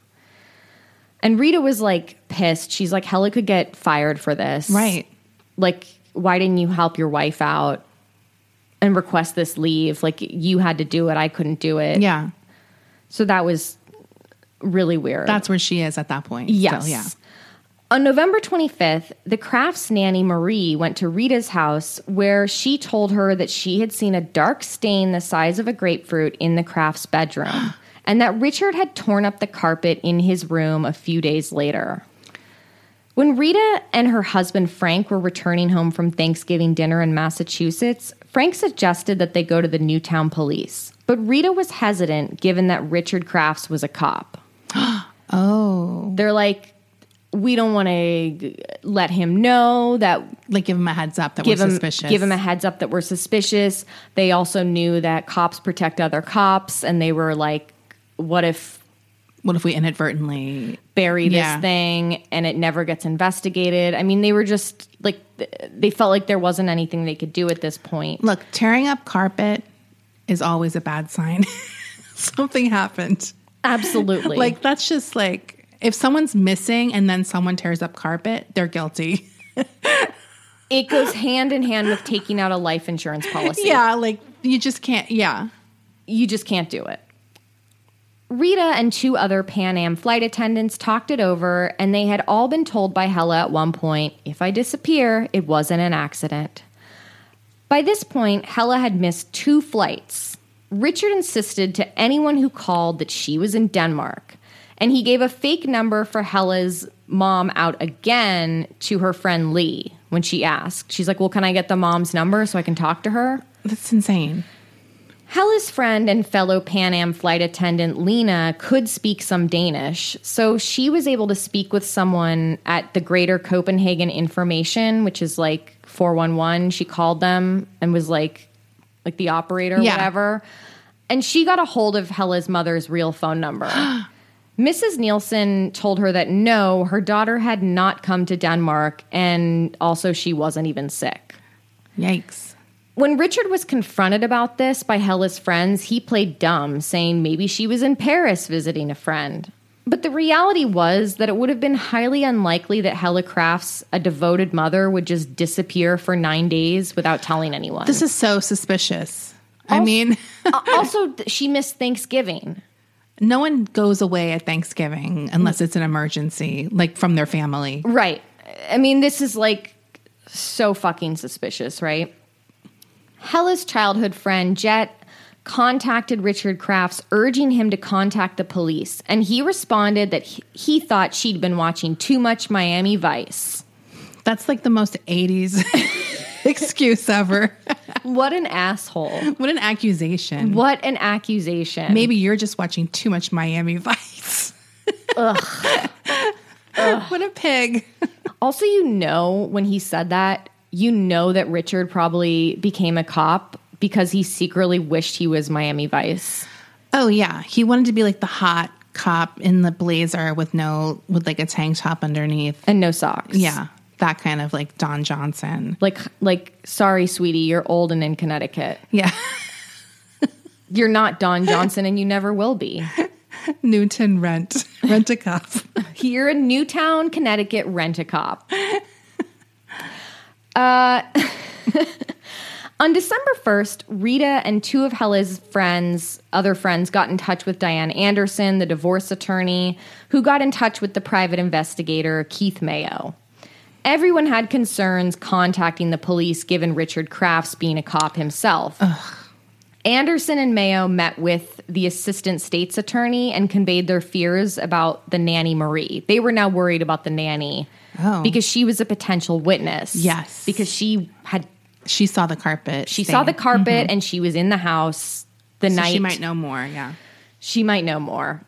And Rita was, like, pissed. She's like, Hella could get fired for this. Right. Like, why didn't you help your wife out and request this leave? Like, you had to do it. I couldn't do it. Yeah. So that was really weird. That's where she is at that point. Yes. Still, yeah. On November twenty-fifth, the Crafts nanny Marie went to Rita's house where she told her that she had seen a dark stain the size of a grapefruit in the Crafts' bedroom and that Richard had torn up the carpet in his room a few days later. When Rita and her husband Frank were returning home from Thanksgiving dinner in Massachusetts, Frank suggested that they go to the Newtown police. But Rita was hesitant given that Richard Crafts was a cop. Oh. They're like, we don't want to let him know that. Like, give him a heads up that Give we're him, suspicious. give him a heads up that we're suspicious. They also knew that cops protect other cops, and they were like, what if What if we inadvertently bury this Yeah. thing and it never gets investigated? I mean, they were just like, they felt like there wasn't anything they could do at this point. Look, tearing up carpet is always a bad sign. Something happened. Absolutely. Like, that's just like, if someone's missing and then someone tears up carpet, they're guilty. It goes hand in hand with taking out a life insurance policy. Yeah, like, you just can't, yeah. You just can't do it. Rita and two other Pan Am flight attendants talked it over, and they had all been told by Hella at one point, if I disappear, it wasn't an accident. By this point, Hella had missed two flights. Richard insisted to anyone who called that she was in Denmark, and he gave a fake number for Hella's mom out again to her friend Lee when she asked. She's like, well, can I get the mom's number so I can talk to her? That's insane. Hella's friend and fellow Pan Am flight attendant Lena could speak some Danish, so she was able to speak with someone at the Greater Copenhagen Information, which is like four one one. She called them and was like, like the operator or Yeah. whatever. And she got a hold of Hella's mother's real phone number. Missus Nielsen told her that no, her daughter had not come to Denmark, and also she wasn't even sick. Yikes. When Richard was confronted about this by Hella's friends, he played dumb, saying maybe she was in Paris visiting a friend. But the reality was that it would have been highly unlikely that Hella Crafts, a devoted mother, would just disappear for nine days without telling anyone. This is so suspicious. I mean, also, she missed Thanksgiving. no one goes away at Thanksgiving unless it's an emergency, like from their family. Right. I mean, this is like so fucking suspicious, right? Hella's childhood friend, Jet, contacted Richard Crafts, urging him to contact the police. And he responded that he, he thought she'd been watching too much Miami Vice. That's like the most eighties excuse ever. What an asshole. What an accusation. What an accusation. Maybe you're just watching too much Miami Vice. Ugh. Ugh. What a pig. Also, you know, when he said that, you know that Richard probably became a cop because he secretly wished he was Miami Vice. Oh, yeah. He wanted to be like the hot cop in the blazer with no, with like a tank top underneath. And no socks. Yeah. That kind of like Don Johnson. Like, like, sorry, sweetie, you're old and in Connecticut. Yeah. You're not Don Johnson and you never will be. Newton Rent. Rent a cop. You're in Newtown, Connecticut, rent a cop. Uh, on December first, Rita and two of Hella's friends, other friends, got in touch with Diane Anderson, the divorce attorney, who got in touch with the private investigator, Keith Mayo. Everyone had concerns contacting the police given Richard Crafts being a cop himself. Ugh. Anderson and Mayo met with the assistant state's attorney and conveyed their fears about the nanny Marie. They were now worried about the nanny oh. because she was a potential witness. Yes. Because she had... She saw the carpet. She stain. saw the carpet Mm-hmm. and she was in the house the so night... she might know more, yeah. She might know more.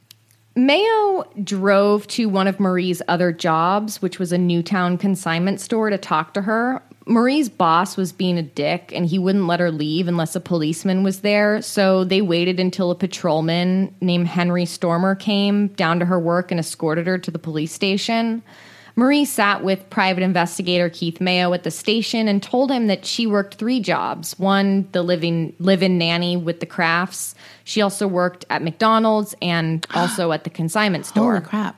Mayo drove to one of Marie's other jobs, which was a Newtown consignment store, to talk to her. Marie's boss was being a dick, and he wouldn't let her leave unless a policeman was there, so they waited until a patrolman named Henry Stormer came down to her work and escorted her to the police station. Marie sat with private investigator Keith Mayo at the station and told him that she worked three jobs. One, the living live-in nanny with the Crafts. She also worked at McDonald's and also at the consignment store. Holy crap.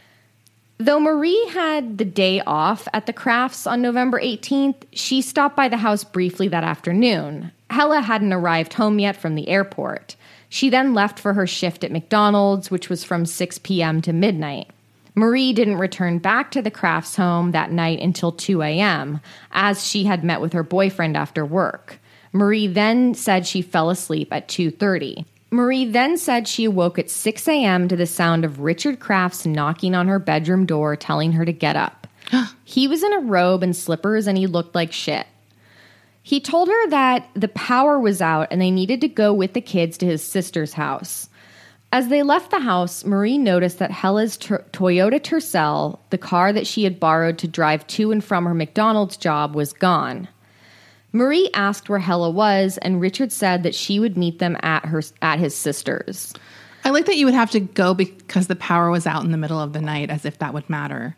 Though Marie had the day off at the Crafts on November eighteenth, she stopped by the house briefly that afternoon. Hella hadn't arrived home yet from the airport. She then left for her shift at McDonald's, which was from six p.m. to midnight. Marie didn't return back to the Crafts home that night until two a.m., as she had met with her boyfriend after work. Marie then said she fell asleep at two thirty. Marie then said she awoke at six a.m. to the sound of Richard Crafts knocking on her bedroom door, telling her to get up. He was in a robe and slippers, and he looked like shit. He told her that the power was out and they needed to go with the kids to his sister's house. As they left the house, Marie noticed that Hella's ter- Toyota Tercel, the car that she had borrowed to drive to and from her McDonald's job, was gone. Marie asked where Hella was, and Richard said that she would meet them at her at his sister's. I like that you would have to go because the power was out in the middle of the night, as if that would matter.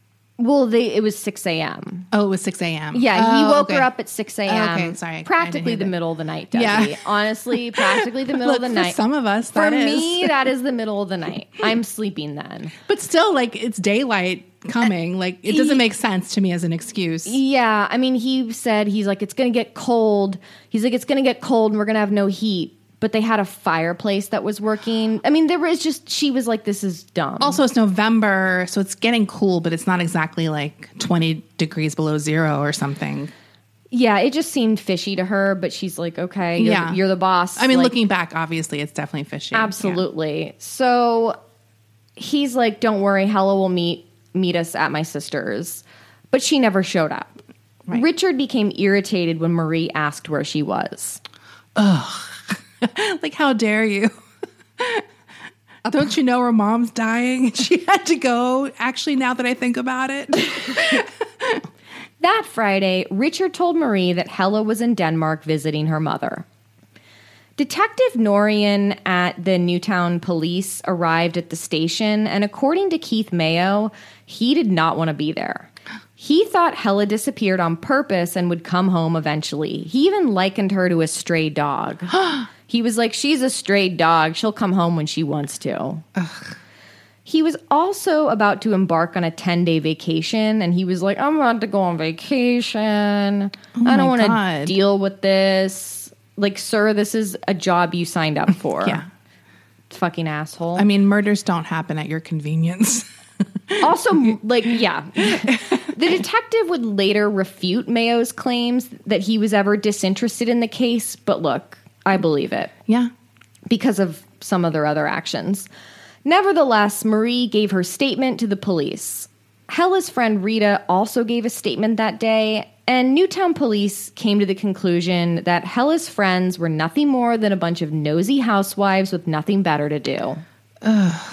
Well, they, it was six a.m. Oh, it was six a.m. Yeah, oh, he woke okay. her up at six a.m. Okay, sorry. Practically the that. middle of the night, Desi. Yeah. Honestly, practically the middle Look, of the for night. some of us, For that me, is. that is the middle of the night. I'm sleeping then. But still, like, it's daylight coming. Like, it doesn't make sense to me as an excuse. Yeah, I mean, he said, he's like, it's going to get cold. He's like, it's going to get cold and we're going to have no heat. But they had a fireplace that was working. I mean, there was just, she was like, this is dumb. Also, it's November, so it's getting cool, but it's not exactly like twenty degrees below zero or something. Yeah, it just seemed fishy to her, but she's like, okay, you're, Yeah. you're the boss. I mean, Like, looking back, obviously, it's definitely fishy. absolutely. So he's like, don't worry, Hella will meet meet us at my sister's. But she never showed up. Right. Richard became irritated when Marie asked where she was. Ugh. Like, how dare you? Don't you know her mom's dying? She had to go. Actually, now that I think about it. That Friday, Richard told Marie that Hella was in Denmark visiting her mother. Detective Norian at the Newtown police arrived at the station, and according to Keith Mayo, he did not want to be there. He thought Hella disappeared on purpose and would come home eventually. He even likened her to a stray dog. He was like, she's a stray dog. She'll come home when she wants to. Ugh. He was also about to embark on a ten-day vacation, and he was like, I'm about to go on vacation. Oh I don't want God. to deal with this. Like, sir, this is a job you signed up for. Yeah. Fucking asshole. I mean, murders don't happen at your convenience. Also, like, yeah. The detective would later refute Mayo's claims that he was ever disinterested in the case, but look, I believe it. Yeah. Because of some of their other actions. Nevertheless, Marie gave her statement to the police. Hella's friend Rita also gave a statement that day, and Newtown police came to the conclusion that Hella's friends were nothing more than a bunch of nosy housewives with nothing better to do. Ugh.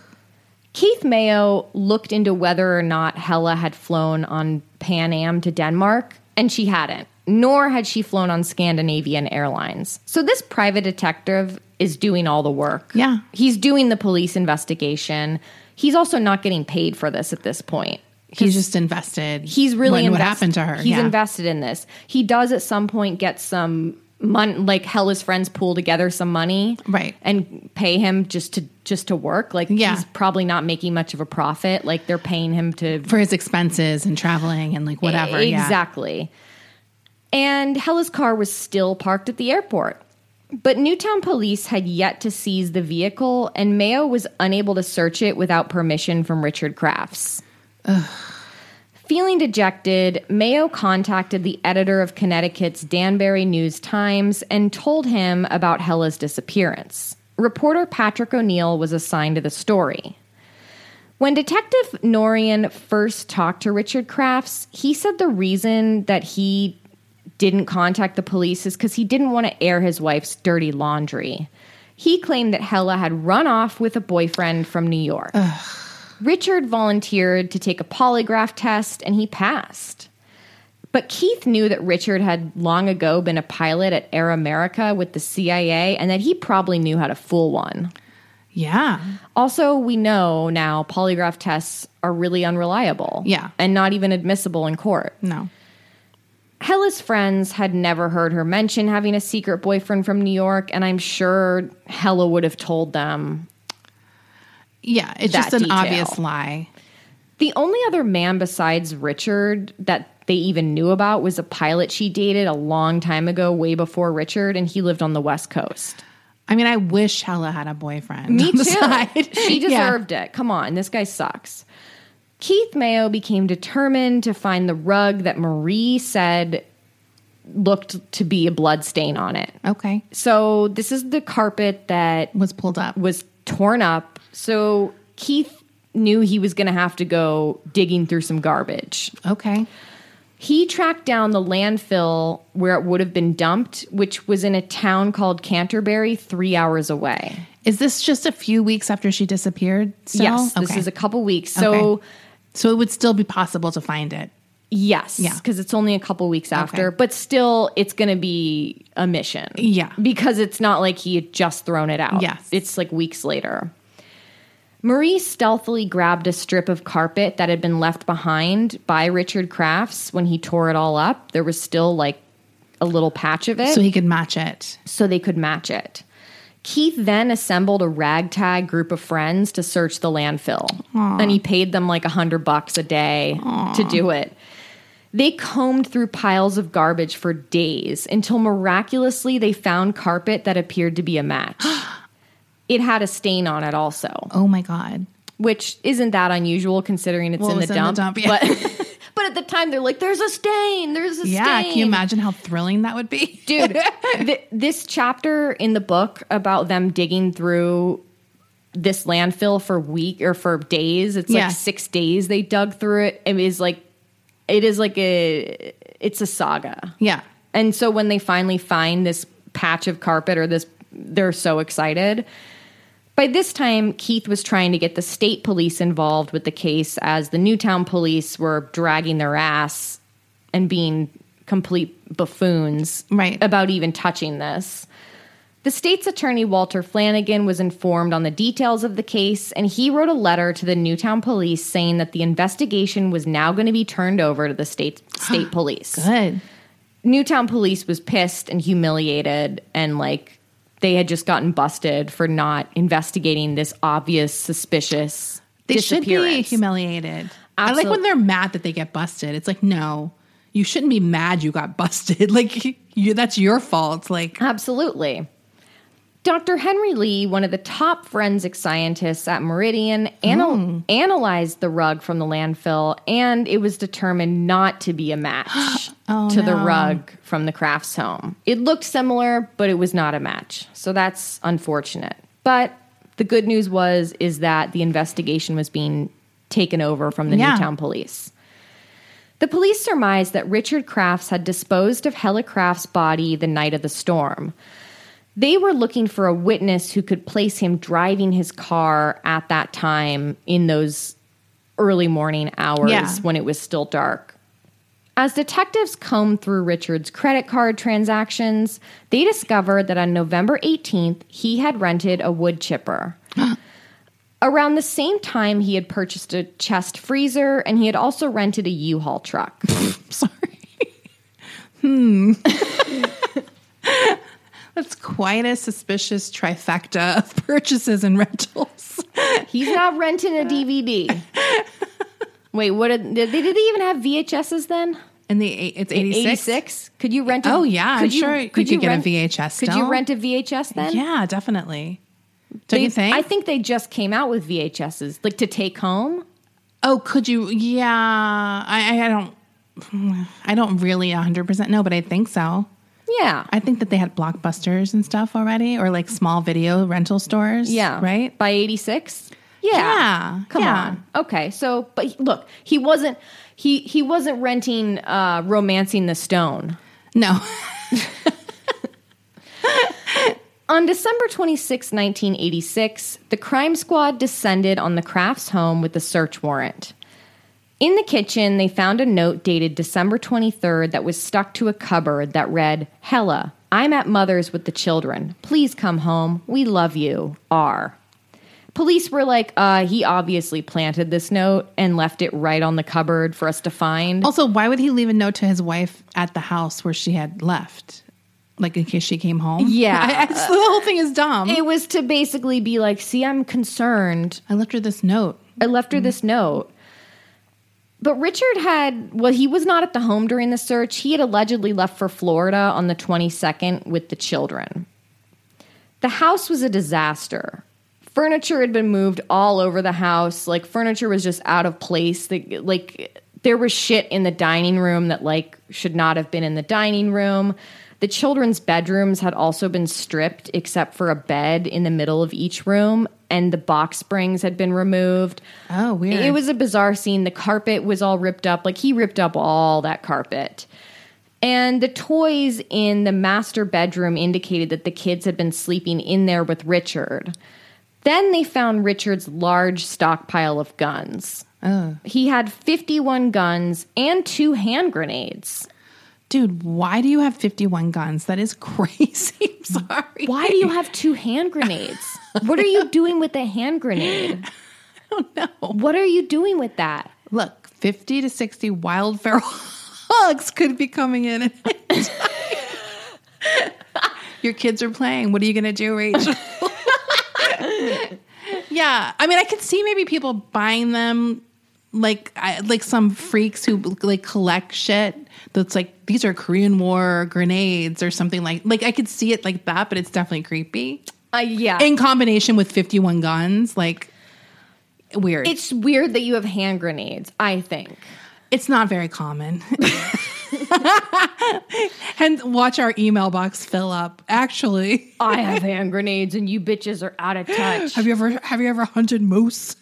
Keith Mayo looked into whether or not Hella had flown on Pan Am to Denmark, and she hadn't, nor had she flown on Scandinavian Airlines. So this private detective is doing all the work. Yeah. He's doing the police investigation. He's also not getting paid for this at this point. He's just invested. He's really in what invest- happened to her. He's yeah. invested in this. He does at some point get some money, like Hella's friends pool together some money, right, and pay him just to just to work. Like yeah. he's probably not making much of a profit. Like they're paying him to for his expenses and traveling and like whatever. Exactly. Yeah. And Hella's car was still parked at the airport. But Newtown police had yet to seize the vehicle, and Mayo was unable to search it without permission from Richard Crafts. Ugh. Feeling dejected, Mayo contacted the editor of Connecticut's Danbury News-Times and told him about Hella's disappearance. Reporter Patrick O'Neill was assigned to the story. When Detective Norian first talked to Richard Crafts, he said the reason that he didn't contact the police is because he didn't want to air his wife's dirty laundry. He claimed that Hella had run off with a boyfriend from New York. Ugh. Richard volunteered to take a polygraph test, and he passed. But Keith knew that Richard had long ago been a pilot at Air America with the C I A, and that he probably knew how to fool one. Yeah. Also, we know now polygraph tests are really unreliable. Yeah. And not even admissible in court. No. Hella's friends had never heard her mention having a secret boyfriend from New York, and I'm sure Hella would have told them. Yeah, it's that just an detail. obvious lie. The only other man besides Richard that they even knew about was a pilot she dated a long time ago, way before Richard, and he lived on the West Coast. I mean, I wish Hella had a boyfriend. Me on the too. side. She Yeah. deserved it. Come on, this guy sucks. Keith Mayo became determined to find the rug that Marie said looked to be a blood stain on it. Okay. So this is the carpet that Was pulled up. was torn up. So Keith knew he was going to have to go digging through some garbage. Okay. He tracked down the landfill where it would have been dumped, which was in a town called Canterbury, three hours away. Is this just a few weeks after she disappeared? Still? Yes, this Okay. is a couple weeks. So, Okay. So it would still be possible to find it. yes, Yeah. because it's only a couple weeks after, Okay. but still, it's going to be a mission. Yeah. Because it's not like he had just thrown it out. Yes. It's like weeks later. Marie stealthily grabbed a strip of carpet that had been left behind by Richard Crafts when he tore it all up. There was still like a little patch of it. So he could match it. So they could match it. Keith then assembled a ragtag group of friends to search the landfill. Aww. And he paid them like a hundred bucks a day Aww. to do it. They combed through piles of garbage for days until miraculously they found carpet that appeared to be a match. It had a stain on it also. Oh my God. Which isn't that unusual considering it's Well, in the it's in dump. the dump, yeah. But but at the time they're like, there's a stain, there's a Yeah, stain. can you imagine how thrilling that would be? Dude, th- this chapter in the book about them digging through this landfill for week or for days, it's Yeah. like six days they dug through it. It is like, it is like a, it's a saga. Yeah. And so when they finally find this patch of carpet or this, they're so excited. By this time, Keith was trying to get the state police involved with the case as the Newtown police were dragging their ass and being complete buffoons Right. about even touching this. The state's attorney, Walter Flanagan, was informed on the details of the case, and he wrote a letter to the Newtown police saying that the investigation was now going to be turned over to the state state police. Good. Newtown police was pissed and humiliated, and like they had just gotten busted for not investigating this obvious, suspicious They should be disappearance. humiliated. I like Absolute- when they're mad that they get busted. It's like, no, you shouldn't be mad you got busted. Like, you, that's your fault. Like, Absolutely. Doctor Henry Lee, one of the top forensic scientists at Meridian, anal- analyzed the rug from the landfill, and it was determined not to be a match Oh, to the no. rug from the Crafts home. It looked similar, but it was not a match. So that's unfortunate. But the good news was is that the investigation was being taken over from the Yeah. Newtown police. The police surmised that Richard Crafts had disposed of Hella Craft's body the night of the storm. They were looking for a witness who could place him driving his car at that time in those early morning hours Yeah. when it was still dark. As detectives combed through Richard's credit card transactions, they discovered that on November eighteenth, he had rented a wood chipper. Around the same time, he had purchased a chest freezer, and he had also rented a U-Haul truck. sorry. hmm. That's quite a suspicious trifecta of purchases and rentals. He's not renting a D V D. Wait, what did, did they did they even have V H S's then? And the eight- it's eighty-six. eighty-six? Could you rent a Oh, yeah, I'm sure you could get a rent- V H S Could still. you rent a V H S then? Yeah, definitely. Don't They- you think? I think they just came out with V H S's, like to take home. Oh, could you? Yeah, I, I don't. I don't really one hundred percent know, but I think so. Yeah. I think that they had Blockbusters and stuff already, or like small video rental stores. Yeah. right. By eighty-six? Yeah. Yeah, Come yeah. on. Okay. So, but he- look, he wasn't he he wasn't renting uh Romancing the Stone. No. On December twenty-sixth, nineteen eighty-six, the crime squad descended on the Crafts home with a search warrant. In the kitchen, they found a note dated December twenty-third that was stuck to a cupboard that read, "Hella, I'm at Mother's with the children. Please come home. We love you. R." Police were like, uh, he obviously planted this note and left it right on the cupboard for us to find. Also, why would he leave a note to his wife at the house where she had left? Like in case she came home? Yeah. I, I, the whole thing is dumb. It was to basically be like, see, I'm concerned. I left her this note. I left her this note. But Richard had, well, he was not at the home during the search. He had allegedly left for Florida on the twenty-second with the children. The house was a disaster. Furniture had been moved all over the house. Like, furniture was just out of place. The, like, there was shit in the dining room that, like, should not have been in the dining room. The children's bedrooms had also been stripped except for a bed in the middle of each room, and the box springs had been removed. Oh, weird. It was a bizarre scene. The carpet was all ripped up. Like, he ripped up all that carpet. And the toys in the master bedroom indicated that the kids had been sleeping in there with Richard. Then they found Richard's large stockpile of guns. Oh. He had fifty-one guns and two hand grenades. Dude, why do you have fifty-one guns? That is crazy. I'm sorry. Why do you have two hand grenades? What are you doing with a hand grenade? I don't know. What are you doing with that? Look, fifty to sixty wild feral hogs could be coming in. At any time. Your kids are playing. What are you going to do, Rachel? Yeah. I mean, I could see maybe people buying them like I, like some freaks who like collect shit that's like, these are Korean War grenades or something like, like I could see it like that, but it's definitely creepy. Uh, yeah. In combination with fifty-one guns, like weird. It's weird that you have hand grenades, I think. It's not very common. And watch our email box fill up. Actually, I have hand grenades and you bitches are out of touch. have you ever have you ever hunted moose?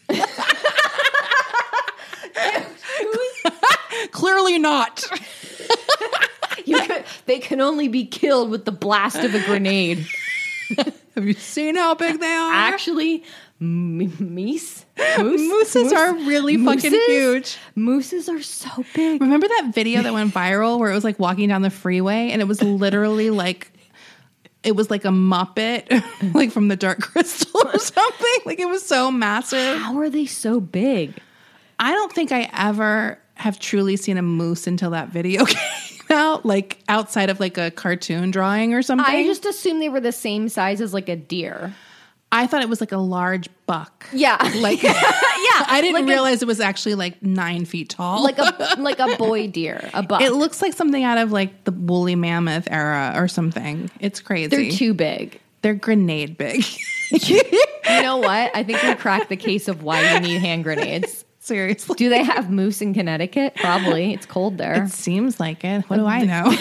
Clearly not. You could, they can only be killed with the blast of a grenade. Have you seen how big they are? Actually, m- meese? Moose? Mooses Moose? are really fucking Mooses? huge. Mooses are so big. Remember that video that went viral where it was like walking down the freeway and it was literally like, it was like a Muppet, like from the Dark Crystal or something. Like it was so massive. How are they so big? I don't think I ever have truly seen a moose until that video came out, like outside of like a cartoon drawing or something. I just assumed they were the same size as like a deer. I thought it was like a large buck. Yeah. Like, yeah. I didn't like realize a, it was actually like nine feet tall. Like a like a boy deer, a buck. It looks like something out of like the woolly mammoth era or something. It's crazy. They're too big. They're grenade big. You know what? I think we cracked the case of why you need hand grenades. Seriously. Do they have moose in Connecticut? Probably. It's cold there. It seems like it. What do I know?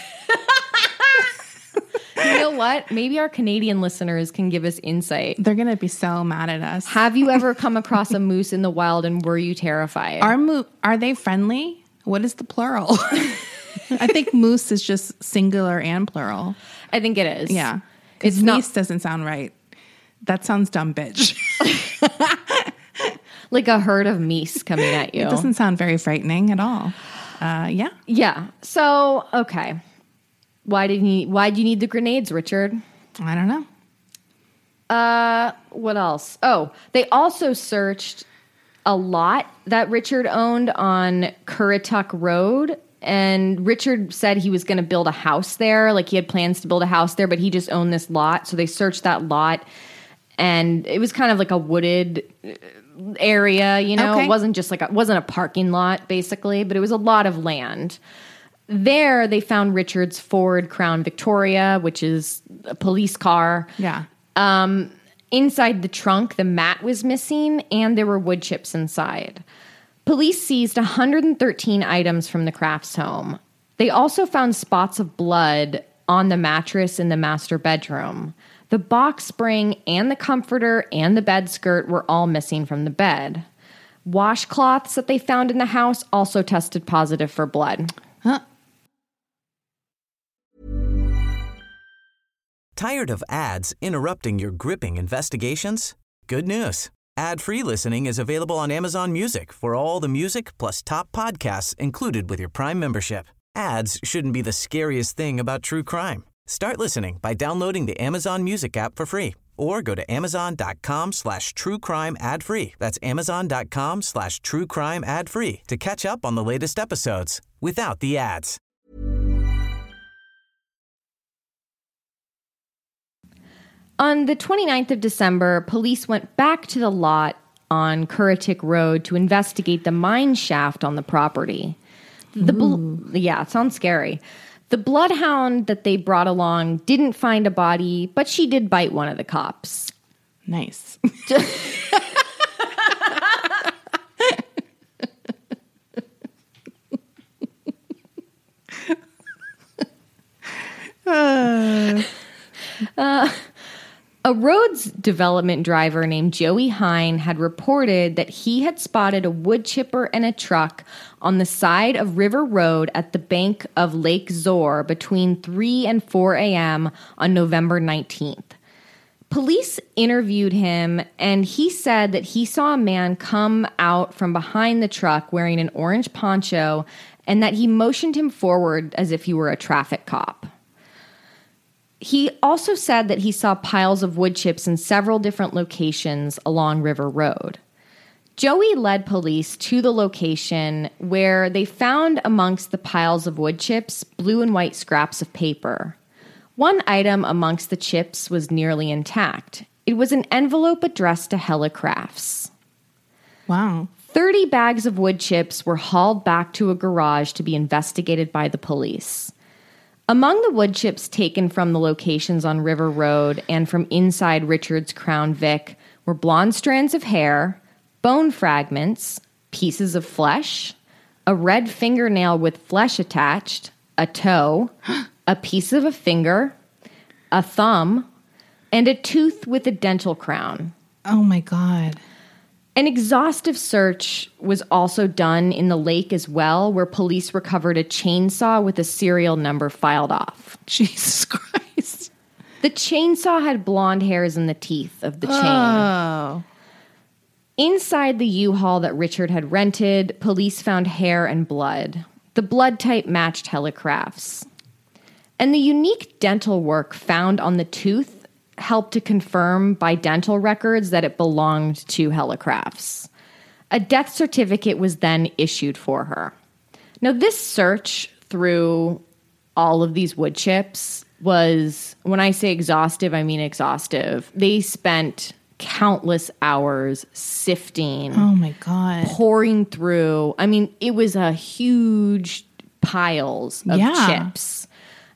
You know what? Maybe our Canadian listeners can give us insight. They're going to be so mad at us. Have you ever come across a moose in the wild and were you terrified? Are, mo- are they friendly? What is the plural? I think moose is just singular and plural. I think it is. Yeah. Because meese doesn't sound right. That sounds dumb, bitch. Like a herd of meese coming at you. It doesn't sound very frightening at all. Uh, yeah. Yeah. So, okay. Why did he? Why do you need the grenades, Richard? I don't know. Uh, what else? Oh, they also searched a lot that Richard owned on Currituck Road. And Richard said he was going to build a house there. Like he had plans to build a house there, but he just owned this lot. So they searched that lot. And it was kind of like a wooded area, you know? Okay. It wasn't just like a, it wasn't a parking lot, basically, but it was a lot of land. There, they found Richard's Ford Crown Victoria, which is a police car. Yeah. Um, inside the trunk, the mat was missing, and there were wood chips inside. Police seized one hundred thirteen items from the Crafts home. They also found spots of blood on the mattress in the master bedroom. The box spring and the comforter and the bed skirt were all missing from the bed. Washcloths that they found in the house also tested positive for blood. Huh. Tired of ads interrupting your gripping investigations? Good news. Ad-free listening is available on Amazon Music for all the music plus top podcasts included with your Prime membership. Ads shouldn't be the scariest thing about true crime. Start listening by downloading the Amazon Music app for free or go to amazon.com slash true crime ad free. That's amazon.com slash true crime ad free to catch up on the latest episodes without the ads. On the twenty-ninth of December, police went back to the lot on Currituck Road to investigate the mine shaft on the property. The bl- yeah, it sounds scary. The bloodhound that they brought along didn't find a body, but she did bite one of the cops. Nice. uh, a roads development driver named Joey Hine had reported that he had spotted a wood chipper and a truck on the side of River Road at the bank of Lake Zor between three and four a.m. on November nineteenth. Police interviewed him, and he said that he saw a man come out from behind the truck wearing an orange poncho and that he motioned him forward as if he were a traffic cop. He also said that he saw piles of wood chips in several different locations along River Road. Joey led police to the location where they found amongst the piles of wood chips blue and white scraps of paper. One item amongst the chips was nearly intact. It was an envelope addressed to Hella Crafts. Wow. thirty bags of wood chips were hauled back to a garage to be investigated by the police. Among the wood chips taken from the locations on River Road and from inside Richard's Crown Vic were blonde strands of hair, bone fragments, pieces of flesh, a red fingernail with flesh attached, a toe, a piece of a finger, a thumb, and a tooth with a dental crown. Oh my God. An exhaustive search was also done in the lake as well, where police recovered a chainsaw with a serial number filed off. Jesus Christ. The chainsaw had blonde hairs in the teeth of the chain. Oh. Inside the U-Haul that Richard had rented, police found hair and blood. The blood type matched Hella Craft's. And the unique dental work found on the tooth helped to confirm by dental records that it belonged to Hella Craft's. A death certificate was then issued for her. Now, this search through all of these wood chips was, when I say exhaustive, I mean exhaustive. They spent countless hours sifting. Oh, my God. Pouring through. I mean, it was a huge piles of Yeah. chips.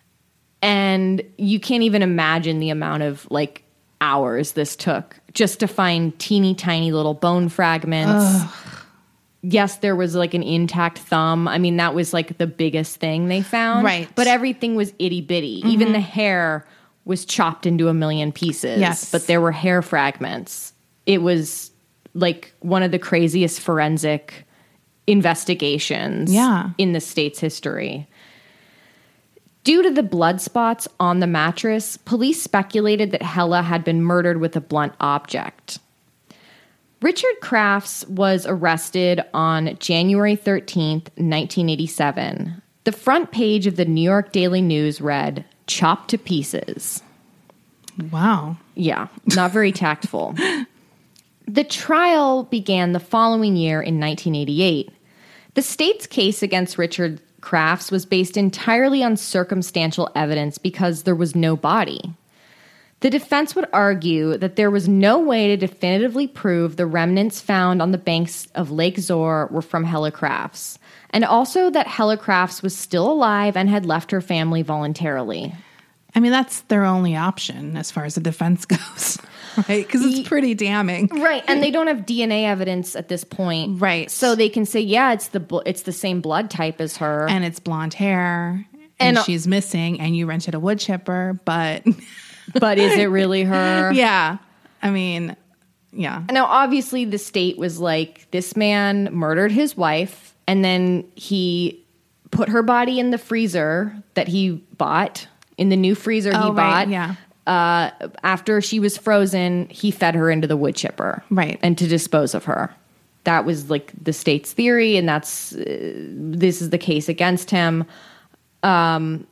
And you can't even imagine the amount of, like, hours this took just to find teeny tiny little bone fragments. Ugh. Yes, there was like an intact thumb. I mean, that was like the biggest thing they found. Right. But everything was itty bitty. Mm-hmm. Even the hair was chopped into a million pieces. Yes. But there were hair fragments. It was like one of the craziest forensic investigations Yeah. in the state's history. Due to the blood spots on the mattress, police speculated that Hella had been murdered with a blunt object. Richard Crafts was arrested on January thirteenth, nineteen eighty-seven. The front page of the New York Daily News read, "Chopped to pieces." Wow. Yeah, not very tactful. The trial began the following year in nineteen eighty-eight. The state's case against Richard Crafts was based entirely on circumstantial evidence because there was no body. The defense would argue that there was no way to definitively prove the remnants found on the banks of Lake Zor were from Hella Crafts, and also that Hella Crafts was still alive and had left her family voluntarily. I mean, that's their only option as far as the defense goes, right? Because it's pretty damning. Right, and they don't have D N A evidence at this point. Right. So they can say, yeah, it's the bl- it's the same blood type as her. And it's blonde hair, and, And- she's missing, and you rented a wood chipper, but... But is it really her? Yeah. I mean, yeah. Now, obviously, the state was like, this man murdered his wife, and then he put her body in the freezer that he bought, in the new freezer Oh, he right, bought. yeah. Uh, after she was frozen, he fed her into the wood chipper. Right. And to dispose of her. That was like the state's theory, and that's, uh, this is the case against him. Um,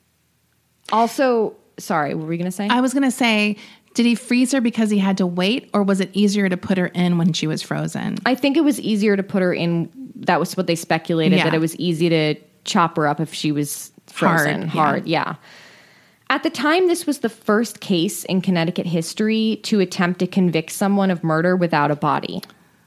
also... Sorry, what were we going to say? I was going to say, did he freeze her because he had to wait, or was it easier to put her in when she was frozen? I think it was easier to put her in. That was what they speculated, Yeah. that it was easy to chop her up if she was frozen. Hard, Hard, yeah. yeah. At the time, this was the first case in Connecticut history to attempt to convict someone of murder without a body.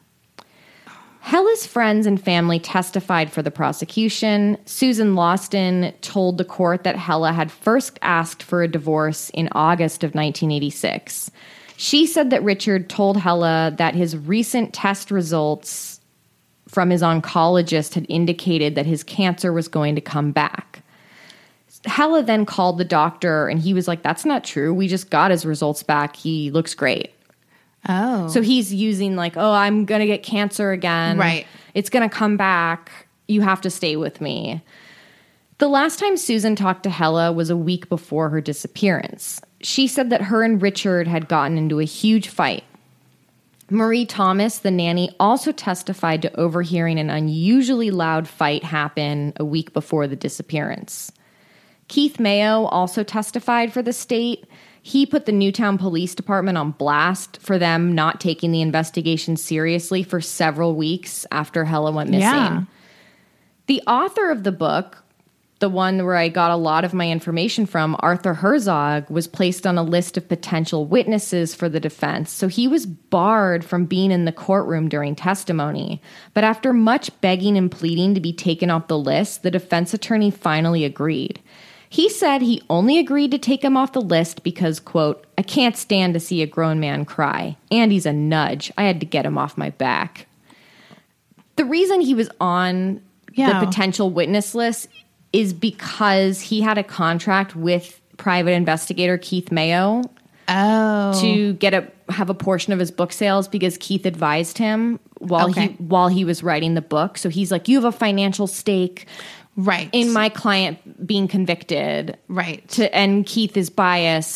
Hella's friends and family testified for the prosecution. Susan Lawston told the court that Hella had first asked for a divorce in August of nineteen eighty-six. She said that Richard told Hella that his recent test results from his oncologist had indicated that his cancer was going to come back. Hella then called the doctor, and he was like, that's not true. We just got his results back. He looks great. Oh. So he's using like, oh, I'm going to get cancer again. Right. It's going to come back. You have to stay with me. The last time Susan talked to Hella was a week before her disappearance. She said that her and Richard had gotten into a huge fight. Marie Thomas, the nanny, also testified to overhearing an unusually loud fight happen a week before the disappearance. Keith Mayo also testified for the state. He put the Newtown Police Department on blast for them not taking the investigation seriously for several weeks after Hella went missing. Yeah. The author of the book, the one where I got a lot of my information from, Arthur Herzog, was placed on a list of potential witnesses for the defense, so he was barred from being in the courtroom during testimony. But after much begging and pleading to be taken off the list, the defense attorney finally agreed. He said he only agreed to take him off the list because, quote, I can't stand to see a grown man cry. And he's a nudge. I had to get him off my back. The reason he was on Yeah. the potential witness list is because he had a contract with private investigator Keith Mayo Oh. to get a have a portion of his book sales because Keith advised him while Okay. he while he was writing the book. So he's like, you have a financial stake Right. in my client being convicted. Right. To, and Keith is biased.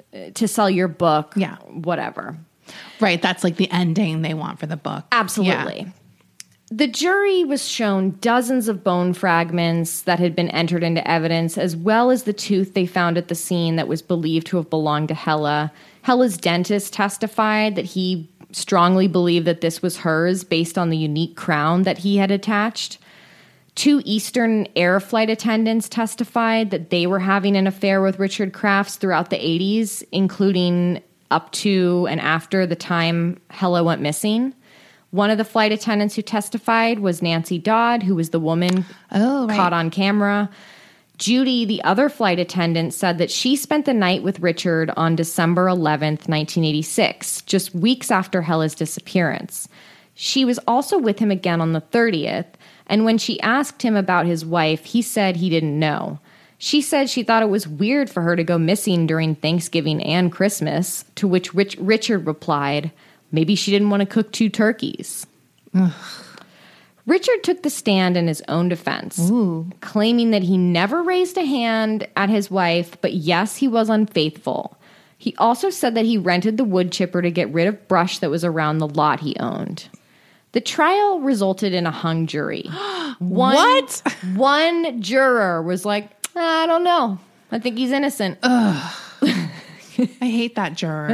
to sell your book, Yeah. whatever. Right. That's like the ending they want for the book. Absolutely. Yeah. The jury was shown dozens of bone fragments that had been entered into evidence, as well as the tooth they found at the scene that was believed to have belonged to Hella. Hella's dentist testified that he strongly believed that this was hers based on the unique crown that he had attached. Two Eastern Air flight attendants testified that they were having an affair with Richard Crafts throughout the eighties, including up to and after the time Hella went missing. One of the flight attendants who testified was Nancy Dodd, who was the woman Oh, right. caught on camera. Judy, the other flight attendant, said that she spent the night with Richard on December eleventh, nineteen eighty-six, just weeks after Hella's disappearance. She was also with him again on the thirtieth, and when she asked him about his wife, he said he didn't know. She said she thought it was weird for her to go missing during Thanksgiving and Christmas, to which Rich- Richard replied, maybe she didn't want to cook two turkeys. Ugh. Richard took the stand in his own defense, Ooh. claiming that he never raised a hand at his wife, but yes, he was unfaithful. He also said that he rented the wood chipper to get rid of brush that was around the lot he owned. The trial resulted in a hung jury. One, What? One juror was like, I don't know. I think he's innocent. Ugh. I hate that juror.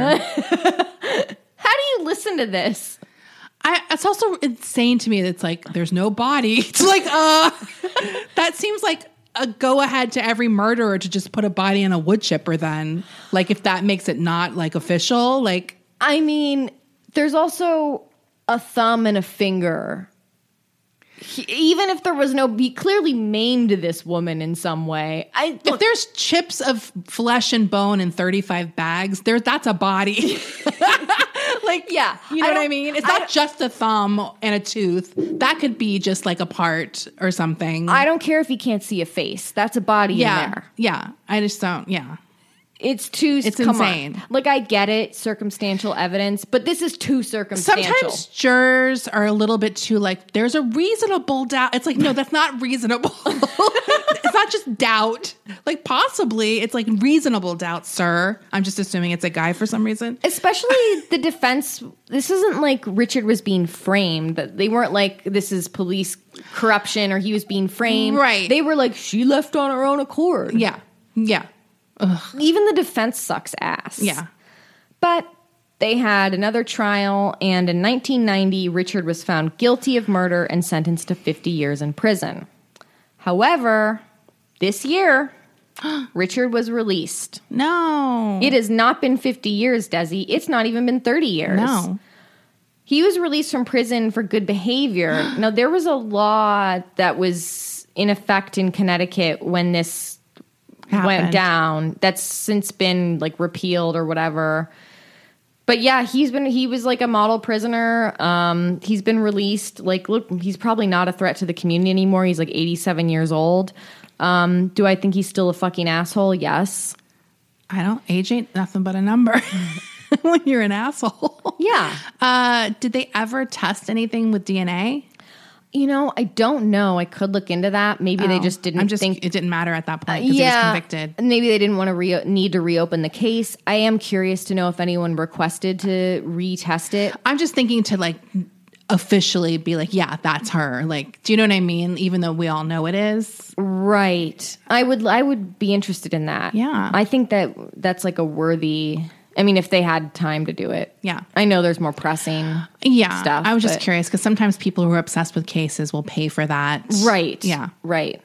How do you listen to this? I, it's also insane to me that it's like, there's no body. It's like, uh, that seems like a go ahead to every murderer to just put a body in a wood chipper then. Like, if that makes it not like official, like. I mean, there's also a thumb and a finger. He, even if there was no, he clearly maimed this woman in some way. I, look, if there's chips of flesh and bone in thirty-five bags, there that's a body. Like, yeah, you know I what I don't- mean? It's I not don't- just a thumb and a tooth. That could be just like a part or something. I don't care if you can't see a face. That's a body yeah, in there. yeah. I just don't. Yeah. It's too. It's come insane. On. Like, I get it, circumstantial evidence, but this is too circumstantial. Sometimes jurors are a little bit too like, there's a reasonable doubt. It's like, no, that's not reasonable. It's not just doubt. Like, possibly it's like reasonable doubt, sir. I'm just assuming it's a guy for some reason. Especially the defense. This isn't like Richard was being framed. They weren't like, this is police corruption or he was being framed. Right. They were like, she left on her own accord. Yeah. Yeah. Ugh. Even the defense sucks ass. Yeah. But they had another trial, and in nineteen ninety, Richard was found guilty of murder and sentenced to fifty years in prison. However, this year, Richard was released. No. It has not been fifty years, Desi. It's not even been thirty years. No. He was released from prison for good behavior. Now, there was a law that was in effect in Connecticut when this Happened. went down that's since been like repealed or whatever. But yeah, he's been he was like a model prisoner. Um, he's been released. Like, look, he's probably not a threat to the community anymore. He's like eighty-seven years old. Um, do I think he's still a fucking asshole? Yes. I don't. Age ain't nothing but a number when you're an asshole. Yeah. Uh, did they ever test anything with D N A? You know, I don't know. I could look into that. Maybe they Oh, just didn't I'm just, think it didn't matter at that point because yeah, he was convicted. Maybe they didn't want to re- need to reopen the case. I am curious to know if anyone requested to retest it. I'm just thinking to like officially be like, yeah, that's her. Like, do you know what I mean? Even though we all know it is. Right. I would I would be interested in that. Yeah. I think that that's like a worthy, I mean, if they had time to do it. Yeah. I know there's more pressing Yeah. stuff. I was just but- curious because sometimes people who are obsessed with cases will pay for that. Right. Yeah. Right.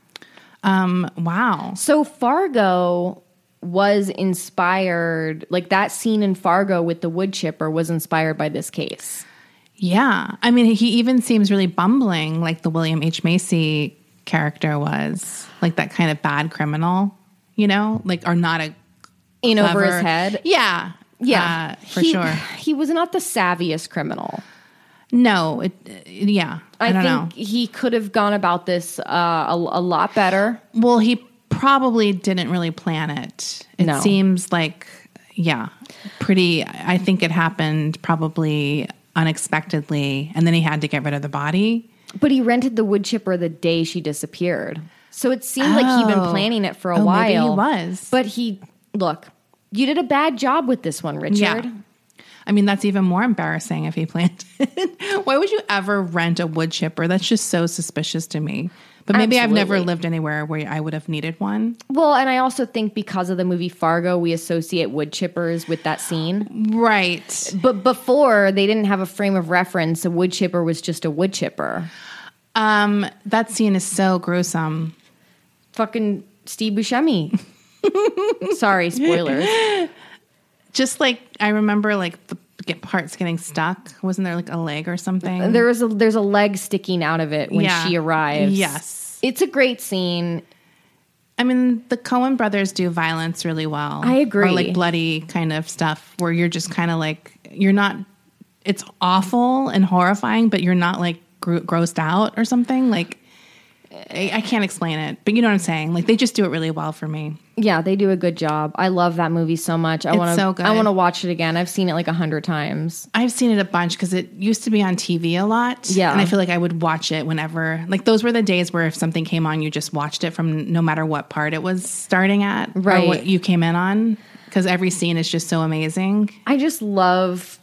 Um, wow. So Fargo was inspired, like that scene in Fargo with the wood chipper was inspired by this case. Yeah. I mean, he even seems really bumbling like the William H. Macy character was. Like that kind of bad criminal, you know? Like, or not a In over clever- his head. Yeah. Yeah. Uh, for He- sure. He was not the savviest criminal. No. It, yeah. I, I, don't think know. he could have gone about this uh, a, a lot better. Well, he probably didn't really plan it. It No. seems like, yeah, pretty. I think it happened probably unexpectedly, and then he had to get rid of the body. But he rented the wood chipper the day she disappeared. So it seemed like he'd been Oh. planning it for a Oh, while. maybe he was. But he, look, You did a bad job with this one, Richard. Yeah. I mean, that's even more embarrassing if he planted it. Why would you ever rent a wood chipper? That's just so suspicious to me. But maybe Absolutely. I've never lived anywhere where I would have needed one. Well, and I also think because of the movie Fargo, we associate wood chippers with that scene. Right. But before, they didn't have a frame of reference. A wood chipper was just a wood chipper. Um, that scene is so gruesome. Fucking Steve Buscemi. Sorry, spoilers. Just like, I remember like the get parts getting stuck. Wasn't there like a leg or something? There was a, there's a leg sticking out of it when yeah. she arrives. Yes. It's a great scene. I mean, the Coen brothers do violence really well. I agree. Or like bloody kind of stuff where you're just kind of like, you're not, it's awful and horrifying, but you're not like gro- grossed out or something. Like, I, I can't explain it, but you know what I'm saying? Like, they just do it really well for me. Yeah, they do a good job. I love that movie so much. I want to. So good. I want to watch it again. I've seen it like a hundred times. I've seen it a bunch because it used to be on T V a lot. Yeah, and I feel like I would watch it whenever. Like those were the days where if something came on, you just watched it from no matter what part it was starting at, right? Or what you came in on, because every scene is just so amazing. I just love.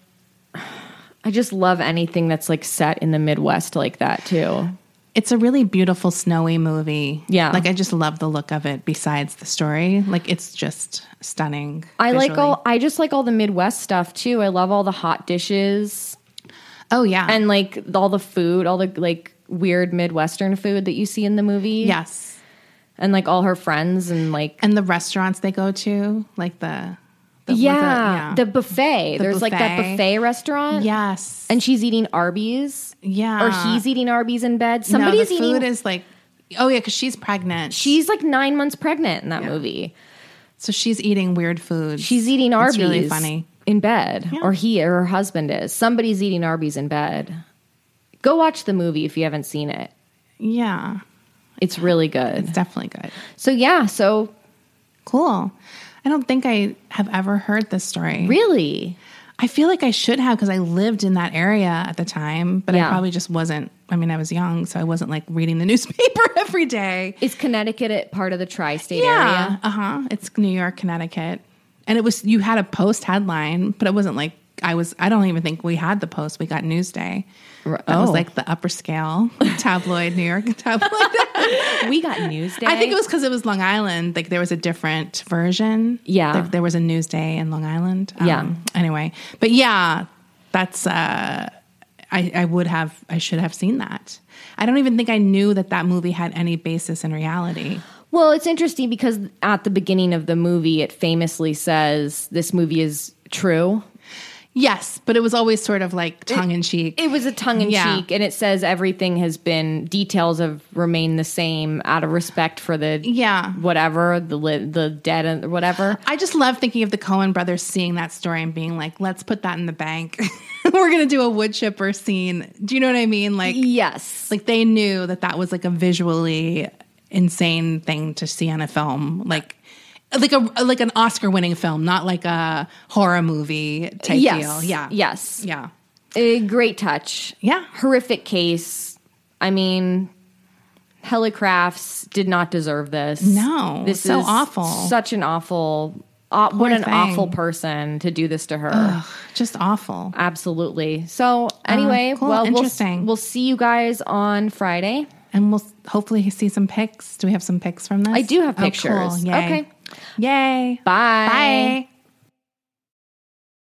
I just love anything that's like set in the Midwest like that too. It's a really beautiful, snowy movie. Yeah. Like, I just love the look of it besides the story. Like, it's just stunning. I visually. like all, I just like all the Midwest stuff, too. I love all the hot dishes. Oh, yeah. And, like, all the food, all the, like, weird Midwestern food that you see in the movie. Yes. And, like, all her friends and, like... And the restaurants they go to, like the... the yeah, the, yeah, the buffet. The There's, buffet. like, that buffet restaurant. Yes. And she's eating Arby's. Yeah. Or he's eating Arby's in bed. Somebody's no, the eating... food is like... Oh, yeah, because she's pregnant. She's, like, nine months pregnant in that yeah. movie. So she's eating weird food. She's eating Arby's. It's really funny. In bed. Yeah. Or he or her husband is. Somebody's eating Arby's in bed. Go watch the movie if you haven't seen it. Yeah. It's really good. It's definitely good. So, yeah, so... Cool. I don't think I have ever heard this story. Really? I feel like I should have because I lived in that area at the time, but yeah. I probably just wasn't. I mean, I was young, so I wasn't like reading the newspaper every day. Is Connecticut part of the tri-state yeah. area? Uh-huh. It's New York, Connecticut. And it was, you had a Post headline, but it wasn't like, I was, I don't even think we had the Post. We got Newsday. That oh. was like the upper scale tabloid, New York tabloid. We got Newsday. I think it was because it was Long Island. Like there was a different version. Yeah. There, there was a Newsday in Long Island. Um, yeah. Anyway, but yeah, that's, uh, I, I would have, I should have seen that. I don't even think I knew that that movie had any basis in reality. Well, it's interesting because at the beginning of the movie, it famously says this movie is true. Yes, but it was always sort of like tongue-in-cheek. It, it was a tongue-in-cheek, yeah. And it says everything has been, details have remained the same out of respect for the, yeah, whatever, the the dead and whatever. I just love thinking of the Coen brothers seeing that story and being like, let's put that in the bank. We're going to do a wood chipper scene. Do you know what I mean? Like, yes. Like they knew that that was like a visually insane thing to see on a film. Like, Like a like an Oscar-winning film, not like a horror movie type yes. deal. Yeah. Yes. Yeah. A great touch. Yeah. Horrific case. I mean, Helicrafts did not deserve this. No. This so is awful. Such an awful, uh, what an thing. awful person to do this to her. Ugh, just awful. Absolutely. So anyway, uh, cool. well, Interesting. We'll, we'll see you guys on Friday. And we'll hopefully see some pics. Do we have some pics from this? I do have pictures. Oh, cool. Yay. Okay. Yay. Bye. Bye.